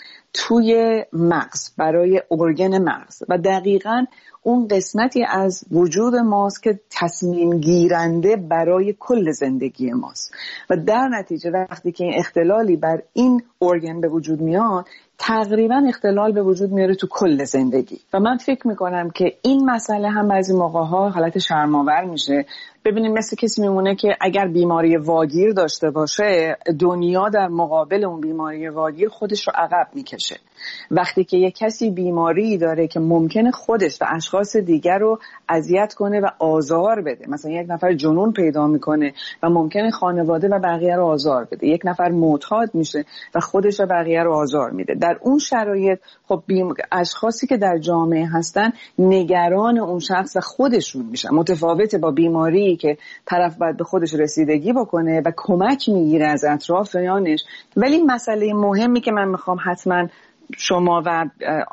Speaker 23: توی مغز، برای ارگن مغز و دقیقاً اون قسمتی از وجود ماست که تصمیم گیرنده برای کل زندگی ماست و در نتیجه وقتی که این اختلالی بر این ارگن به وجود میاد، تقریبا اختلال به وجود میاره تو کل زندگی و من فکر میکنم که این مسئله هم بعضی موقع‌ها حالت شرم‌آور میشه. ببینید مثل کسی میمونه که اگر بیماری واگیر داشته باشه، دنیا در مقابل اون بیماری واگیر خودش رو عقب میکشه. وقتی که یک کسی بیماری داره که ممکنه خودش و اشخاص دیگر رو اذیت کنه و آزار بده، مثلا یک نفر جنون پیدا میکنه و ممکنه خانواده و بقیه رو آزار بده، یک نفر معتاد میشه و خودش و بقیه رو آزار میده، در اون شرایط خب بیم... اشخاصی که در جامعه هستن نگران اون شخص و خودشون میشن، متفاوته با بیماری که طرف باید به خودش رسیدگی بکنه و کمک میگیره از اطرافیانش. ولی مسئله مهمی که من میخوام حتما شما و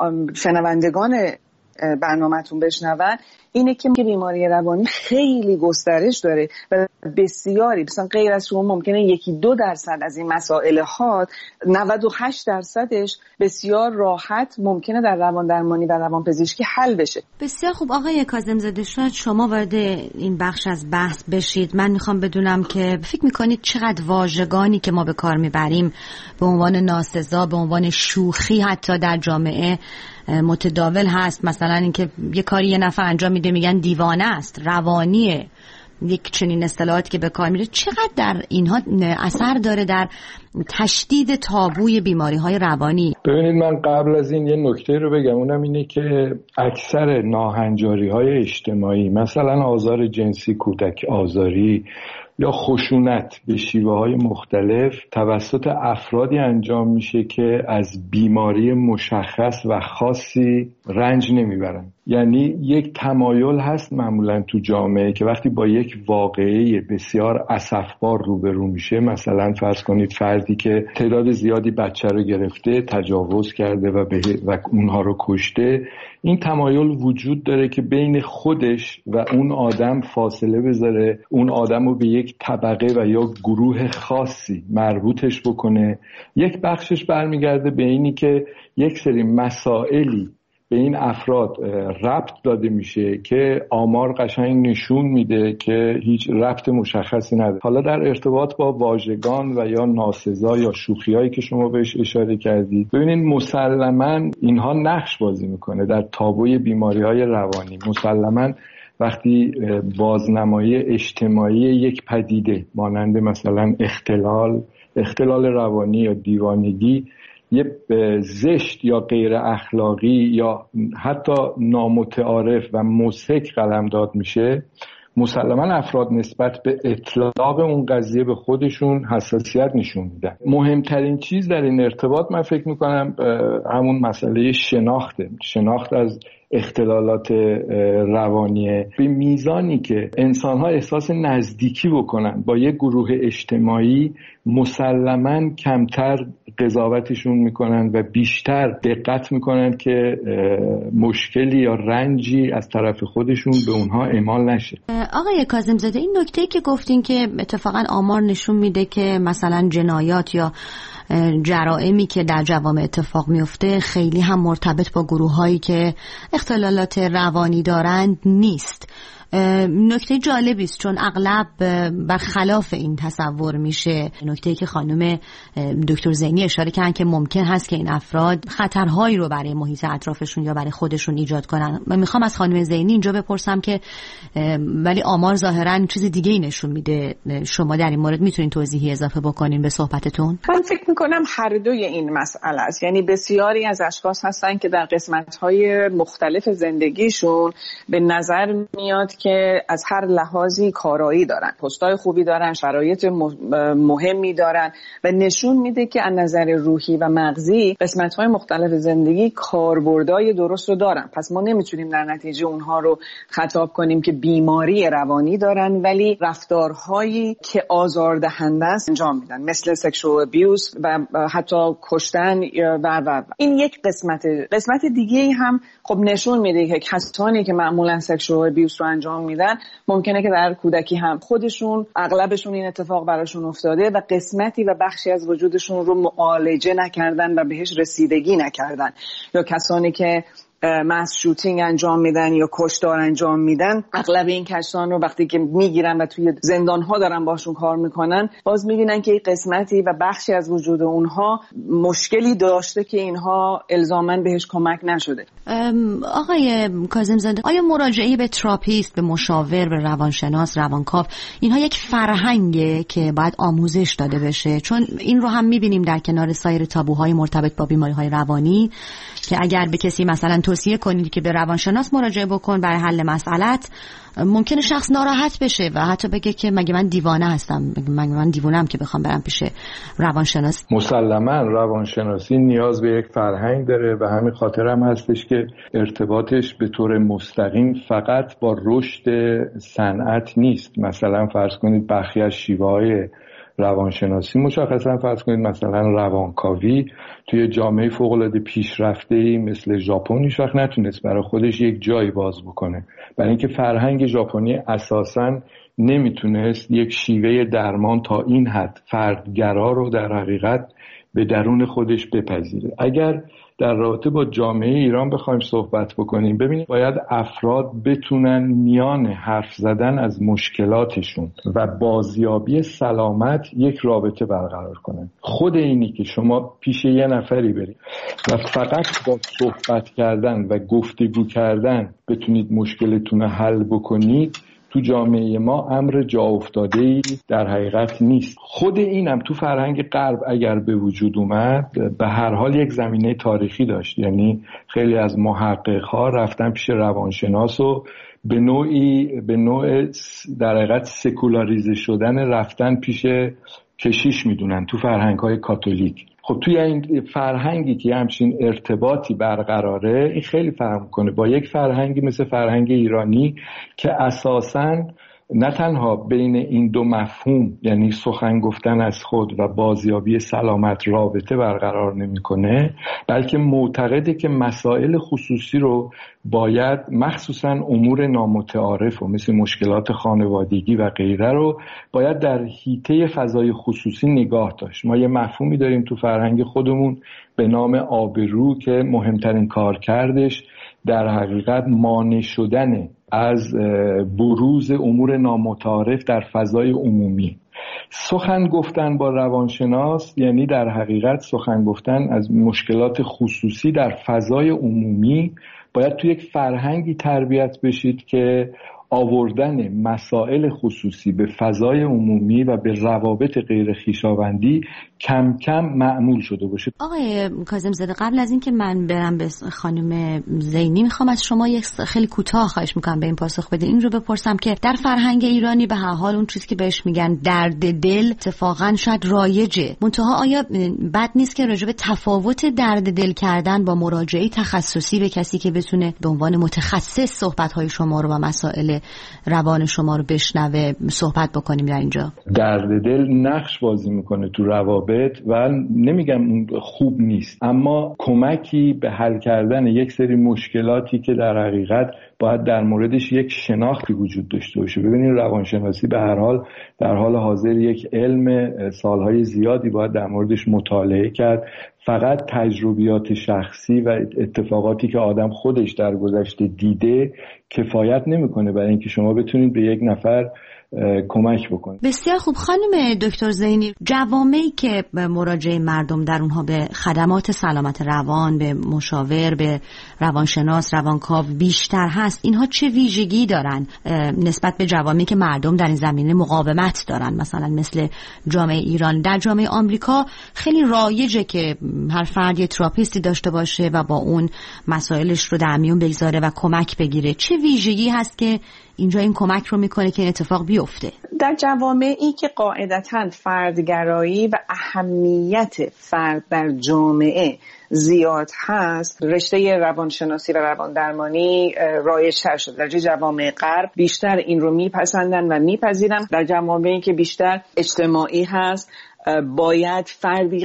Speaker 23: شنوندگان برنامه‌تون بشنون اینه که بیماری روانی خیلی گسترش داره و بسیاری، مثلا غیر از شما ممکنه یکی دو درصد از این مسائل ها، نود و هشت درصدش بسیار راحت ممکنه در روان درمانی و روان پزشکی حل بشه.
Speaker 22: بسیار خوب آقای کاظم‌زاده، شاید شما وارد این بخش از بحث بشید. من میخوام بدونم که فکر میکنید چقدر واژگانی که ما به کار میبریم به عنوان ناسزا، به عنوان شوخی حتی در جامعه متداول هست؟ مثلا اینکه یه کاری یه نفر انجام میده میگن دیوانه است، روانیه، یک چنین اصطلاحاتی که به کار میره، چقدر در اینها اثر داره در تشدید تابوی بیماری‌های روانی؟
Speaker 21: ببینید من قبل از این یه نکته رو بگم، اونم اینه که اکثر ناهنجاری‌های اجتماعی، مثلا آزار جنسی، کودک آزاری یا خشونت به شیوه‌های مختلف توسط افرادی انجام میشه که از بیماری مشخص و خاصی رنج نمیبرن. یعنی یک تمایل هست معمولا تو جامعه که وقتی با یک واقعه بسیار اسفبار روبرو میشه، مثلا فرض کنید فردی که تعداد زیادی بچه رو گرفته، تجاوز کرده و, به و اونها رو کشته، این تمایل وجود داره که بین خودش و اون آدم فاصله بذاره، اون آدم رو به یک طبقه و یا گروه خاصی مربوطش بکنه. یک بخشش برمیگرده به اینی که یک سری مسائلی به این افراد ربط داده میشه که آمار قشنگ نشون میده که هیچ ربط مشخصی نداره. حالا در ارتباط با واژگان و یا ناسزا یا شوخیایی که شما بهش اشاره کردید، ببینید مسلماً اینها نقش بازی میکنه در تابوی بیماری‌های روانی. مسلماً وقتی بازنمایی اجتماعی یک پدیده مانند مثلا اختلال اختلال روانی یا دیوانگی یه زشت یا غیر اخلاقی یا حتی نامتعارف و مضحک قلمداد میشه، مسلما افراد نسبت به اطلاق اون قضیه به خودشون حساسیت نشون میدن. مهمترین چیز در این ارتباط من فکر میکنم همون مسئله شناخته، شناخت از اختلالات روانیه به میزانی که انسان‌ها احساس نزدیکی بکنن با یک گروه اجتماعی، مسلماً کمتر قضاوتشون میکنن و بیشتر دقت میکنن که مشکلی یا رنجی از طرف خودشون به اونها اعمال نشه.
Speaker 22: آقای کاظم زاده، این نکته‌ای که گفتین که اتفاقاً آمار نشون میده که مثلا جنایات یا جرائمی که در جوامع اتفاق میفته خیلی هم مرتبط با گروه‌هایی که اختلالات روانی دارند نیست. نکته جالبی است چون اغلب برخلاف این تصور میشه. نکته‌ای که خانم دکتر زینی اشاره کردن که ممکن هست که این افراد خطرهایی رو برای محیط اطرافشون یا برای خودشون ایجاد کنن. من میخوام از خانم زینی اینجا بپرسم که ولی آمار ظاهرا چیز دیگه ای نشون میده، شما در این مورد میتونین توضیحی اضافه بکنین به صحبتتون؟
Speaker 23: من فکر میکنم هر دوی این مسئله است. یعنی بسیاری از اشخاص هستن که در قسمت‌های مختلف زندگیشون به نظر میاد که از هر لحاظی کارایی دارن، پستای خوبی دارن، شرایط مهمی دارن و نشون میده که از نظر روحی و مغزی قسمت‌های مختلف زندگی کاربردهای درست رو دارن. پس ما نمیتونیم در نتیجه اونها رو خطاب کنیم که بیماری روانی دارن، ولی رفتارهایی که آزاردهنده است انجام میدن، مثل سکشوال ابیوز و حتی کشتن و و این یک قسمت. قسمت دیگه هم خب نشون میده که کسانی که معمولا سکشوال ابیوز رو انجام میدن ممکنه که در کودکی هم خودشون اغلبشون این اتفاق براشون افتاده و قسمتی و بخشی از وجودشون رو معالجه نکردن و بهش رسیدگی نکردن، یا کسانی که ماس شوتینگ انجام میدن یا کشتار انجام میدن، اغلب این کسان رو وقتی که میگیرن و توی زندان ها دارن باشون کار میکنن، باز میبینن که قسمتی و بخشی از وجود اونها مشکلی داشته که اینها الزاماً بهش کمک نشده.
Speaker 22: آقای کاظم زاده، آیا مراجعه به تراپیست، به مشاور، به روانشناس، روانکاو، اینها یک فرهنگه که باید آموزش داده بشه؟ چون این رو هم میبینیم در کنار سایر تابوهای مرتبط با بیماری‌های روانی که اگر به کسی مثلا توصیه کنید که به روانشناس مراجعه بکن برای حل مسئلت، ممکنه شخص ناراحت بشه و حتی بگه که مگه من دیوانه هستم، مگه من دیوانه‌ام که بخوام برم پیش روانشناس.
Speaker 21: مسلماً روانشناسی نیاز به یک فرهنگ داره و همین خاطر هم هستش که ارتباطش به طور مستقیم فقط با رشد صنعت نیست. مثلا فرض کنید برخی از شیوه‌های روانشناسی مشخصا فرض کنید مثلا روانکاوی توی جامعه فوق‌العاده پیشرفته‌ای مثل ژاپن هیچ وقت نتونست برای خودش یک جایی باز بکنه، برای اینکه فرهنگ ژاپنی اساساً نمیتونست یک شیوه درمان تا این حد فردگرا رو در حقیقت به درون خودش بپذیره. اگر در رابطه با جامعه ایران بخوایم صحبت بکنیم، ببینید باید افراد بتونن میان حرف زدن از مشکلاتشون و بازیابی سلامت یک رابطه برقرار کنن. خود اینی که شما پیش یه نفری برید و فقط با صحبت کردن و گفتگو کردن بتونید مشکلتون رو حل بکنید، تو جامعه ما امر جا افتاده‌ای در حقیقت نیست. خود اینم تو فرهنگ غرب اگر به وجود اومد، به هر حال یک زمینه تاریخی داشت. یعنی خیلی از محقق‌ها رفتن پیش روانشناس و به نوعی به نوع در حقیقت سکولاریزه شدن رفتن پیش کشیش میدونن تو فرهنگ‌های کاتولیک. خب توی این فرهنگی که همچین ارتباطی برقراره، این خیلی فرق می‌کنه با یک فرهنگی مثل فرهنگ ایرانی که اساساً نه تنها بین این دو مفهوم، یعنی سخن گفتن از خود و بازیابی سلامت، رابطه برقرار نمی‌کنه، بلکه معتقده که مسائل خصوصی رو باید مخصوصاً امور نامتعارف و مثل مشکلات خانوادگی و غیره رو باید در حیطه فضای خصوصی نگاه داشت. ما یه مفهومی داریم تو فرهنگ خودمون به نام آبرو که مهمترین کارکردش در حقیقت مانع شدن از بروز امور نامتعارف در فضای عمومی. سخن گفتن با روانشناس یعنی در حقیقت سخن گفتن از مشکلات خصوصی در فضای عمومی باید تو یک فرهنگی تربیت بشید که آوردن مسائل خصوصی به فضای عمومی و به روابط غیر خویشاوندی کم کم معمول شده باشه.
Speaker 22: آقای کاظم زاده، قبل از اینکه من برم به خانم زینی، میخوام از شما یک خیلی کوتاه خواهش میکنم به این پاسخ بده. این رو بپرسم که در فرهنگ ایرانی به هر حال اون چیزی که بهش میگن درد دل اتفاقا شاید رایجه، منتها آیا بد نیست که راجع به تفاوت درد دل کردن با مراجعه تخصصی به کسی که بتونه به عنوان متخصص صحبت‌های شما رو و مسائل روان شما رو بشنوه صحبت بکنیم در اینجا؟
Speaker 21: درد دل نقش بازی میکنه تو روابط و نمیگم خوب نیست، اما کمکی به حل کردن یک سری مشکلاتی که در حقیقت باید در موردش یک شناختی وجود داشته باشه. ببینید روانشناسی به هر حال در حال حاضر یک علم سالهای زیادی باید در موردش مطالعه کرد. فقط تجربیات شخصی و اتفاقاتی که آدم خودش در گذشته دیده کفایت نمیکنه برای اینکه شما بتونید به یک نفر کمک بکنید.
Speaker 22: بسیار خوب. خانم دکتر زینی، جوامعی که مراجعه مردم در اونها به خدمات سلامت روان، به مشاور، به روانشناس، روانکاو بیشتر هست، اینها چه ویژگی دارن نسبت به جوامعی که مردم در این زمینه مقاومت دارن؟ مثلا مثل جامعه ایران. در جامعه آمریکا خیلی رایجه که هر فرد یه تراپیستی داشته باشه و با اون مسائلش رو در میون بگذاره و کمک بگیره. چه ویژگی هست که اینجا این کمک رو میکنه که این اتفاق بیفته؟
Speaker 23: در جوامعی که قاعدتاً فردگرایی و اهمیت فرد در جامعه زیاد هست، رشته روانشناسی و رواندرمانی رایج‌تر شده. در جوامع غرب بیشتر این رو میپسندن و میپذیرن. در جوامعی که بیشتر اجتماعی هست، باید فردی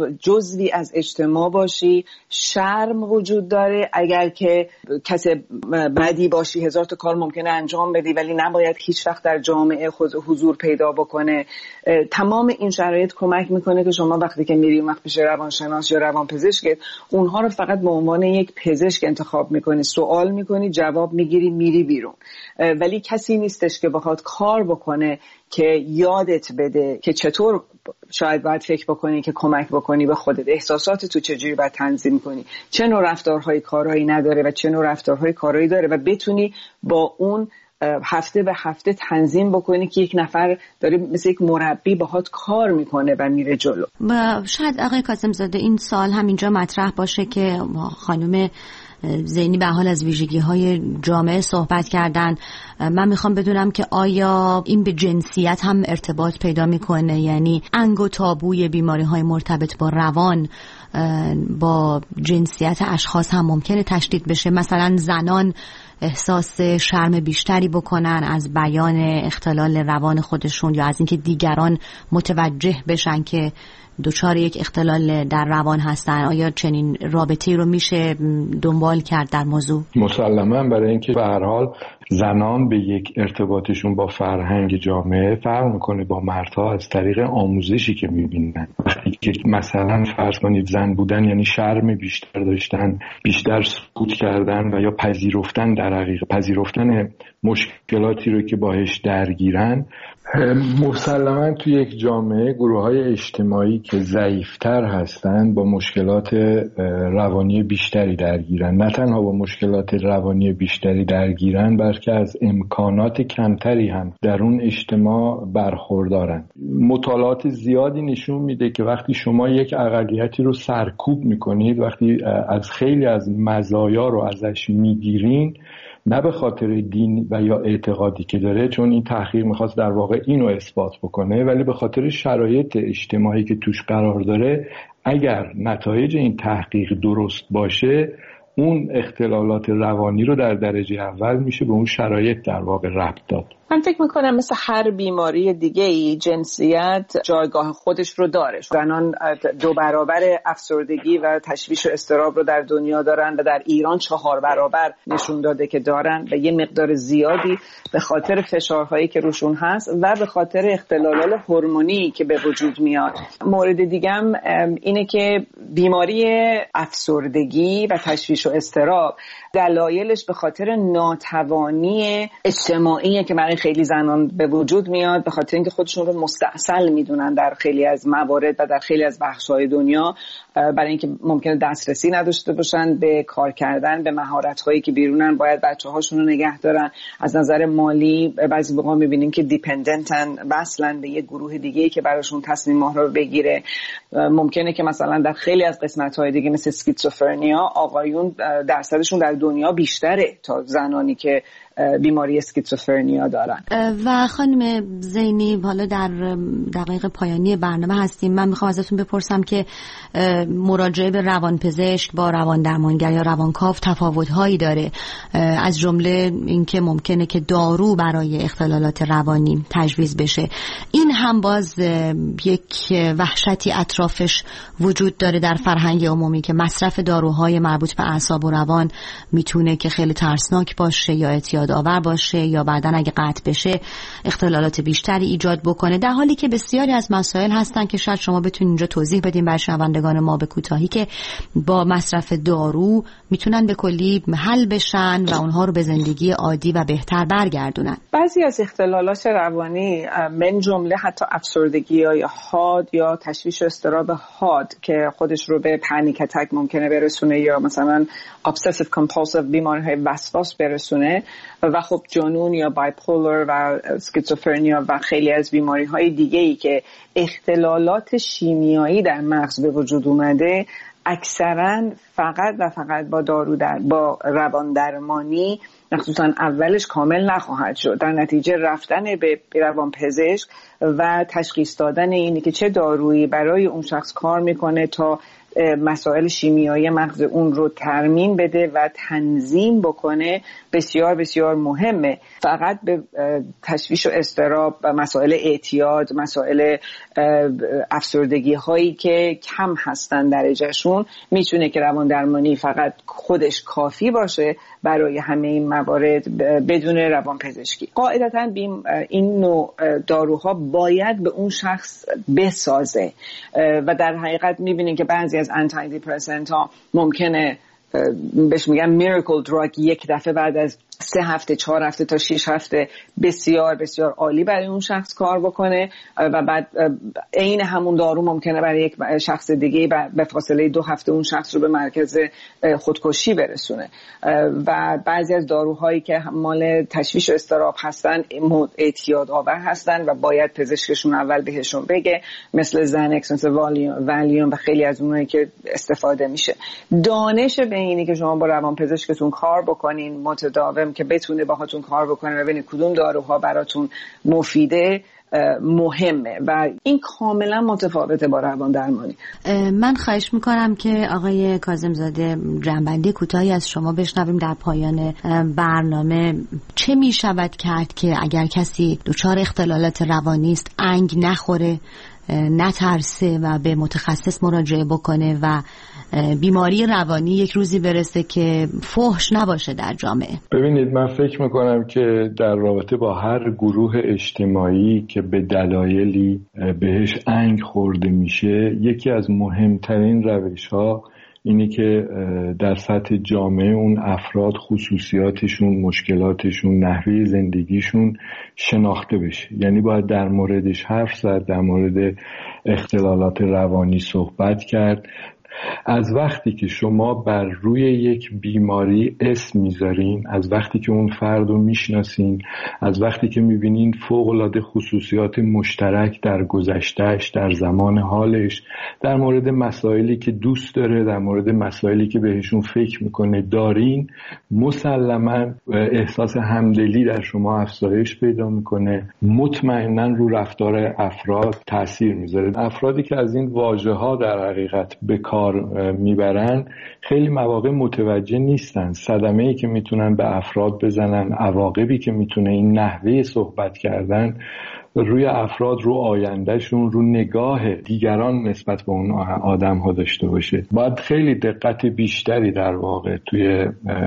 Speaker 23: جزوی از اجتماع باشی، شرم وجود داره. اگر که کسی بدی باشی هزار تا کار ممکنه انجام بدی ولی نباید هیچ وقت در جامعه خود حضور پیدا بکنه. تمام این شرایط کمک میکنه که شما وقتی که میری وقت پیش روانشناس یا روانپزشک، اونها رو فقط به عنوان یک پزشک انتخاب میکنی، سوال میکنی، جواب میگیری، میری بیرون، ولی کسی نیستش که بخواد کار بکنه که یادت بده که چطور شاید باید فکر بکنی که کمک بکنی به خودت، احساسات تو چجوری باید تنظیم کنی، چه نوع رفتارهای کارایی نداره و چه نوع رفتارهای کارایی داره و بتونی با اون هفته به هفته تنظیم بکنی که یک نفر داره مثل یک مربی باهات کار میکنه و میره جلو.
Speaker 22: شاید آقای کاظم زاده این سال هم اینجا مطرح باشه که خانم زینی به حال از ویژگی‌های جامعه صحبت کردن. من میخوام بدونم که آیا این به جنسیت هم ارتباط پیدا میکنه؟ یعنی انگ و تابوی بیماری‌های مرتبط با روان با جنسیت اشخاص هم ممکنه تشدید بشه؟ مثلا زنان احساس شرم بیشتری بکنن از بیان اختلال روان خودشون یا از اینکه دیگران متوجه بشن که دچار یک اختلال در روان هستن. آیا چنین رابطه‌ای رو میشه دنبال کرد در موضوع؟
Speaker 21: مسلماً، برای اینکه به هر حال زنان به یک ارتباطشون با فرهنگ جامعه فرق میکنه با مردها از طریق آموزشی که میبینن. وقتی که مثلا فرض کنید زن بودن یعنی شرم بیشتر داشتن، بیشتر سکوت کردن و یا پذیرفتن، در حقیقت پذیرفتن مشکلاتی رو که باهاش درگیرن. مسلماً توی یک جامعه گروه‌های اجتماعی که ضعیف‌تر هستن با مشکلات روانی بیشتری درگیرن. نه تنها با مشکلات روانی بیشتری درگیرن بلکه از امکانات کمتری هم در اون اجتماع برخوردارن. مطالعات زیادی نشون میده که وقتی شما یک اقلیتی رو سرکوب میکنید، وقتی از خیلی از مزایا رو ازش میگیرین، نه به خاطر دین و یا اعتقادی که داره، چون این تحقیق میخواست در واقع اینو اثبات بکنه، ولی به خاطر شرایط اجتماعی که توش قرار داره، اگر نتایج این تحقیق درست باشه، اون اختلالات روانی رو در درجه اول میشه به اون شرایط در واقع ربط داد.
Speaker 23: من فکر میکنم مثل هر بیماری دیگه ای جنسیت جایگاه خودش رو داره. زنان دو برابر افسردگی و تشویش و اضطراب رو در دنیا دارن و در ایران چهار برابر نشون داده که دارن و یه مقدار زیادی به خاطر فشارهایی که روشون هست و به خاطر اختلالات هورمونی که به وجود میاد. مورد دیگه هم اینه که بیماری افسردگی و تشویش و اضطراب دلایلش به خاطر ناتوانی اجتماعیه که برای خیلی زنان به وجود میاد به خاطر اینکه خودشون رو مستعصل میدونن در خیلی از موارد و در خیلی از بخش‌های دنیا، برای اینکه ممکنه دسترسی نداشته باشن به کار کردن، به مهارت‌هایی که بیرونن، باید بچه‌هاشون رو نگه دارن. از نظر مالی بعضی موقع می‌بینیم که دیپندنتن، وصلن به یه گروه دیگه‌ای که براشون تصمیم‌ها رو بگیره. ممکنه که مثلا در خیلی از قسمت‌های دیگه مثل اسکیزوفرنیا آقایون درصدشون در دنیا بیشتره تا زنانی که بیماری اسکیزوفرنیا دارن.
Speaker 22: و خانم زینی، حالا در دقایق پایانی برنامه هستیم، من میخوام ازتون بپرسم که مراجعه به روانپزشک با روان درمانگر یا روانکاو تفاوت‌هایی داره، از جمله اینکه ممکنه که دارو برای اختلالات روانی تجویز بشه. این هم باز یک وحشتی اطرافش وجود داره در فرهنگ عمومی که مصرف داروهای مربوط به اعصاب و روان میتونه که خیلی ترسناک باشه یا اعتیاد آور باشه یا بعداً اگه قطع بشه اختلالات بیشتری ایجاد بکنه، در حالی که بسیاری از مسائل هستن که شاید شما بتونید اینجا توضیح بدین برای شنوندگان ما به کوتاهی که با مصرف دارو میتونن به کلی حل بشن و اونها رو به زندگی عادی و بهتر برگردونن.
Speaker 23: بعضی از اختلالات روانی من جمله حتی افسردگی یا حاد یا تشویش اضطراب حاد که خودش رو به پنیک اتک ممکنه برسونه یا مثلا obsessive compulsive بیماری‌های وسواس برسونه و خب جنون یا بایپولر و اسکیزوفرنیا و خیلی از بیماری‌های دیگه‌ای که اختلالات شیمیایی در مغز به وجود اومده اکثرا فقط و فقط با دارو در با روان درمانی مخصوصا اولش کامل نخواهد شد. در نتیجه رفتن به روان پزشک و تشخیص دادن اینی که چه دارویی برای اون شخص کار میکنه تا مسائل شیمیایی مغز اون رو ترمیم بده و تنظیم بکنه بسیار بسیار مهمه. فقط به تشویش و اضطراب و مسائل اعتیاد، مسائل افسردگی هایی که کم هستن درجهشون میتونه که روان درمانی فقط خودش کافی باشه برای همه این موارد بدون روان پزشکی. قاعدتاً این نوع داروها باید به اون شخص بسازه و در حقیقت میبینین که بعضی از آنتی دیپرسنت ها ممکنه بهش میگن میراکل دراگ یک دفعه بعد از سه هفته چهار هفته تا شش هفته بسیار بسیار عالی برای اون شخص کار بکنه و بعد عین همون دارو ممکنه برای یک شخص دیگه به فاصله دو هفته اون شخص رو به مرکز خودکشی برسونه. و بعضی از داروهایی که مال تشویش اضطراب هستن اعتیاد آور هستن و باید پزشکشون اول بهشون بگه، مثل زنکس، مثل والیوم و خیلی از اونایی که استفاده میشه. دانش به اینی که شما با روان پزشکتون کار بکنین متداوم که بتونه باهاتون کار بکنه و ببینید کدوم داروها براتون مفیده مهمه و این کاملا متفاوته با روان درمانی.
Speaker 22: من خواهش میکنم که آقای کاظم‌زاده جنبندی کوتاهی از شما بشنویم در پایان برنامه. چه میشود کرد که اگر کسی دچار اختلالات روانی است انگ نخوره، نترسه و به متخصص مراجعه بکنه و بیماری روانی یک روزی برسه که فحش نباشه در جامعه؟
Speaker 21: ببینید، من فکر میکنم که در رابطه با هر گروه اجتماعی که به دلایلی بهش انگ خورده میشه، یکی از مهمترین روش ها اینی که در سطح جامعه اون افراد خصوصیاتشون، مشکلاتشون، نحوه زندگیشون شناخته بشه. یعنی باید در موردش حرف زد، در مورد اختلالات روانی صحبت کرد. از وقتی که شما بر روی یک بیماری اسم میذارین، از وقتی که اون فرد رو میشناسین، از وقتی که میبینین فوق‌العاده خصوصیات مشترک در گذشتهش، در زمان حالش، در مورد مسائلی که دوست داره، در مورد مسائلی که بهشون فکر میکنه دارین، مسلماً احساس همدلی در شما افزایش پیدا میکنه، مطمئناً رو رفتار افراد تأثیر میذاره. افرادی که از این واژه‌ها در حقیقت به کار میبرن خیلی مواقع متوجه نیستن صدمه‌ای که میتونن به افراد بزنن، عواقبی که میتونه این نحوه صحبت کردن روی افراد، رو آیندهشون، رو نگاه دیگران نسبت به اون آدم ها داشته باشه. باید خیلی دقت بیشتری در واقع توی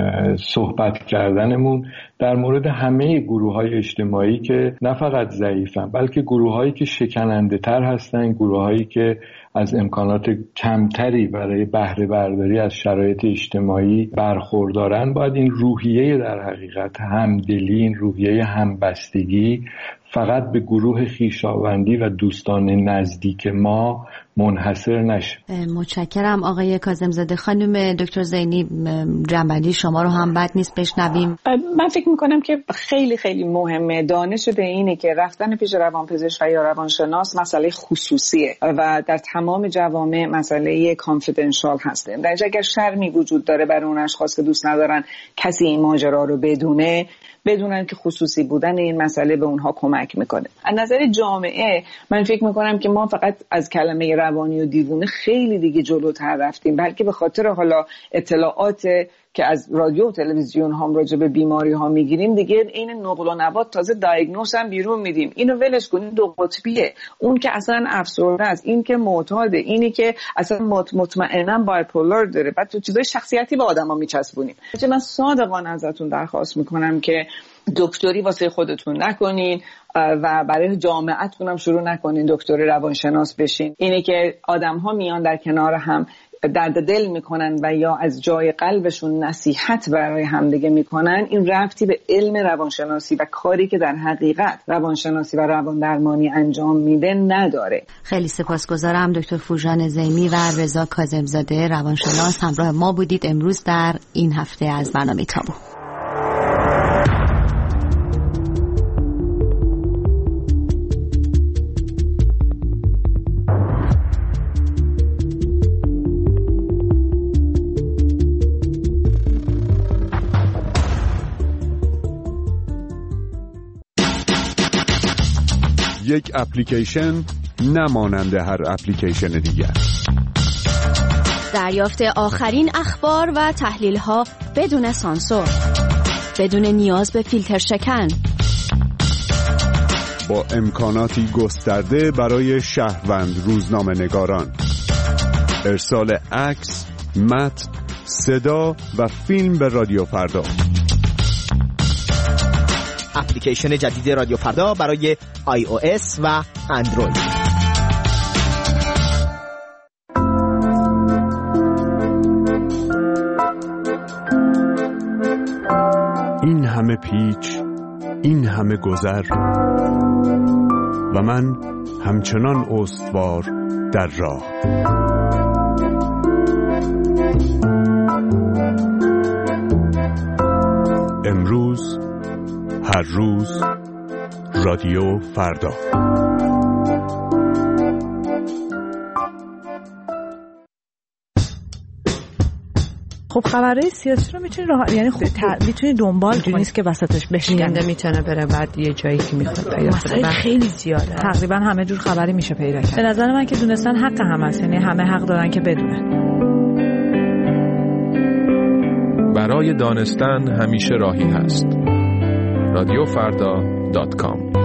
Speaker 21: صحبت کردنمون در مورد همه گروه های اجتماعی که نه فقط ضعیفن بلکه گروه هایی که شکننده تر هستن، گروه هایی که از امکانات کمتری برای بهره برداری از شرایط اجتماعی برخوردارن، باید این روحیه در حقیقت همدلی، این روحیه همبستگی فقط به گروه خویشاوندی و دوستان نزدیک ما منحصر نشه.
Speaker 22: متشکرم آقای کاظم‌زاده. خانم دکتر زینی، جنبندی شما رو هم بد نیست بشنویم.
Speaker 23: من فکر میکنم که خیلی خیلی مهمه دانش به اینه که رفتن پیش روانپزشک و یا روانشناس مسئله خصوصیه و در تمام جوامع مسئله کانفیدنشال هسته. در اگر شرمی وجود داره برای اون اشخاص که دوست ندارن کسی این ماجرا رو بدونه، بدونن که خصوصی بودن این مسئله به اونها کمک میکنه. از نظر جامعه من فکر میکنم که ما فقط از کلمه روانی و دیوونه خیلی دیگه جلوتر رفتیم، بلکه به خاطر حالا اطلاعات که از رادیو و تلویزیون هم راجع به بیماری ها میگیریم دیگه این نقل و نبات تازه دایگنوز هم بیرون میدیم. اینو ولش کنیم، دو قطبیه. اون که اصلا افسرده است، این که معتاده، اینی که اصلا مطمئنا بایپولار داره، بعد تو چیزای شخصیتی به آدما میچسبونیم. من صادقانه ازتون درخواست میکنم که دکتری واسه خودتون نکنین و برای جامعتون هم شروع نکنین دکتر روانشناس بشین. اینه که آدم‌ها میان در کنار هم درد دل میکنن و یا از جای قلبشون نصیحت برای همدیگه میکنن، این ربطی به علم روانشناسی و کاری که در حقیقت روانشناسی و رواندرمانی انجام میده نداره.
Speaker 22: خیلی سپاسگزارم دکتر فوژان زیمی و رضا کاظم‌زاده روانشناس همراه ما بودید امروز در این هفته از برنامه تابو.
Speaker 2: یک اپلیکیشن نمانند هر اپلیکیشن دیگر.
Speaker 5: دریافت آخرین اخبار و تحلیل‌ها بدون سانسور، بدون نیاز به فیلتر شکن،
Speaker 2: با امکاناتی گسترده برای شهروند روزنامه نگاران، ارسال عکس، متن، صدا و فیلم به رادیو فردا.
Speaker 8: اپلیکیشن جدید رادیو فردا برای آی او اس و اندروید.
Speaker 2: این همه پیچ، این همه گذر و من همچنان استوار در راه. امروز، هر روز، رادیو فردا.
Speaker 24: خب خبرهای سیاسی رو میتونی راه یعنی خب ت... میتونی دنبال کنی، نیست که وسطش بشکنه،
Speaker 25: میتونه بره بعد یه جایی که میخواد پیدا کنه.
Speaker 24: خیلی زیاده، تقریبا همه جور خبری میشه پیدا کرد. به نظر من که دونستن حق هم هست، یعنی همه حق دارن که بدونن.
Speaker 26: برای دانستن همیشه راهی هست. رادیو فردا دات کام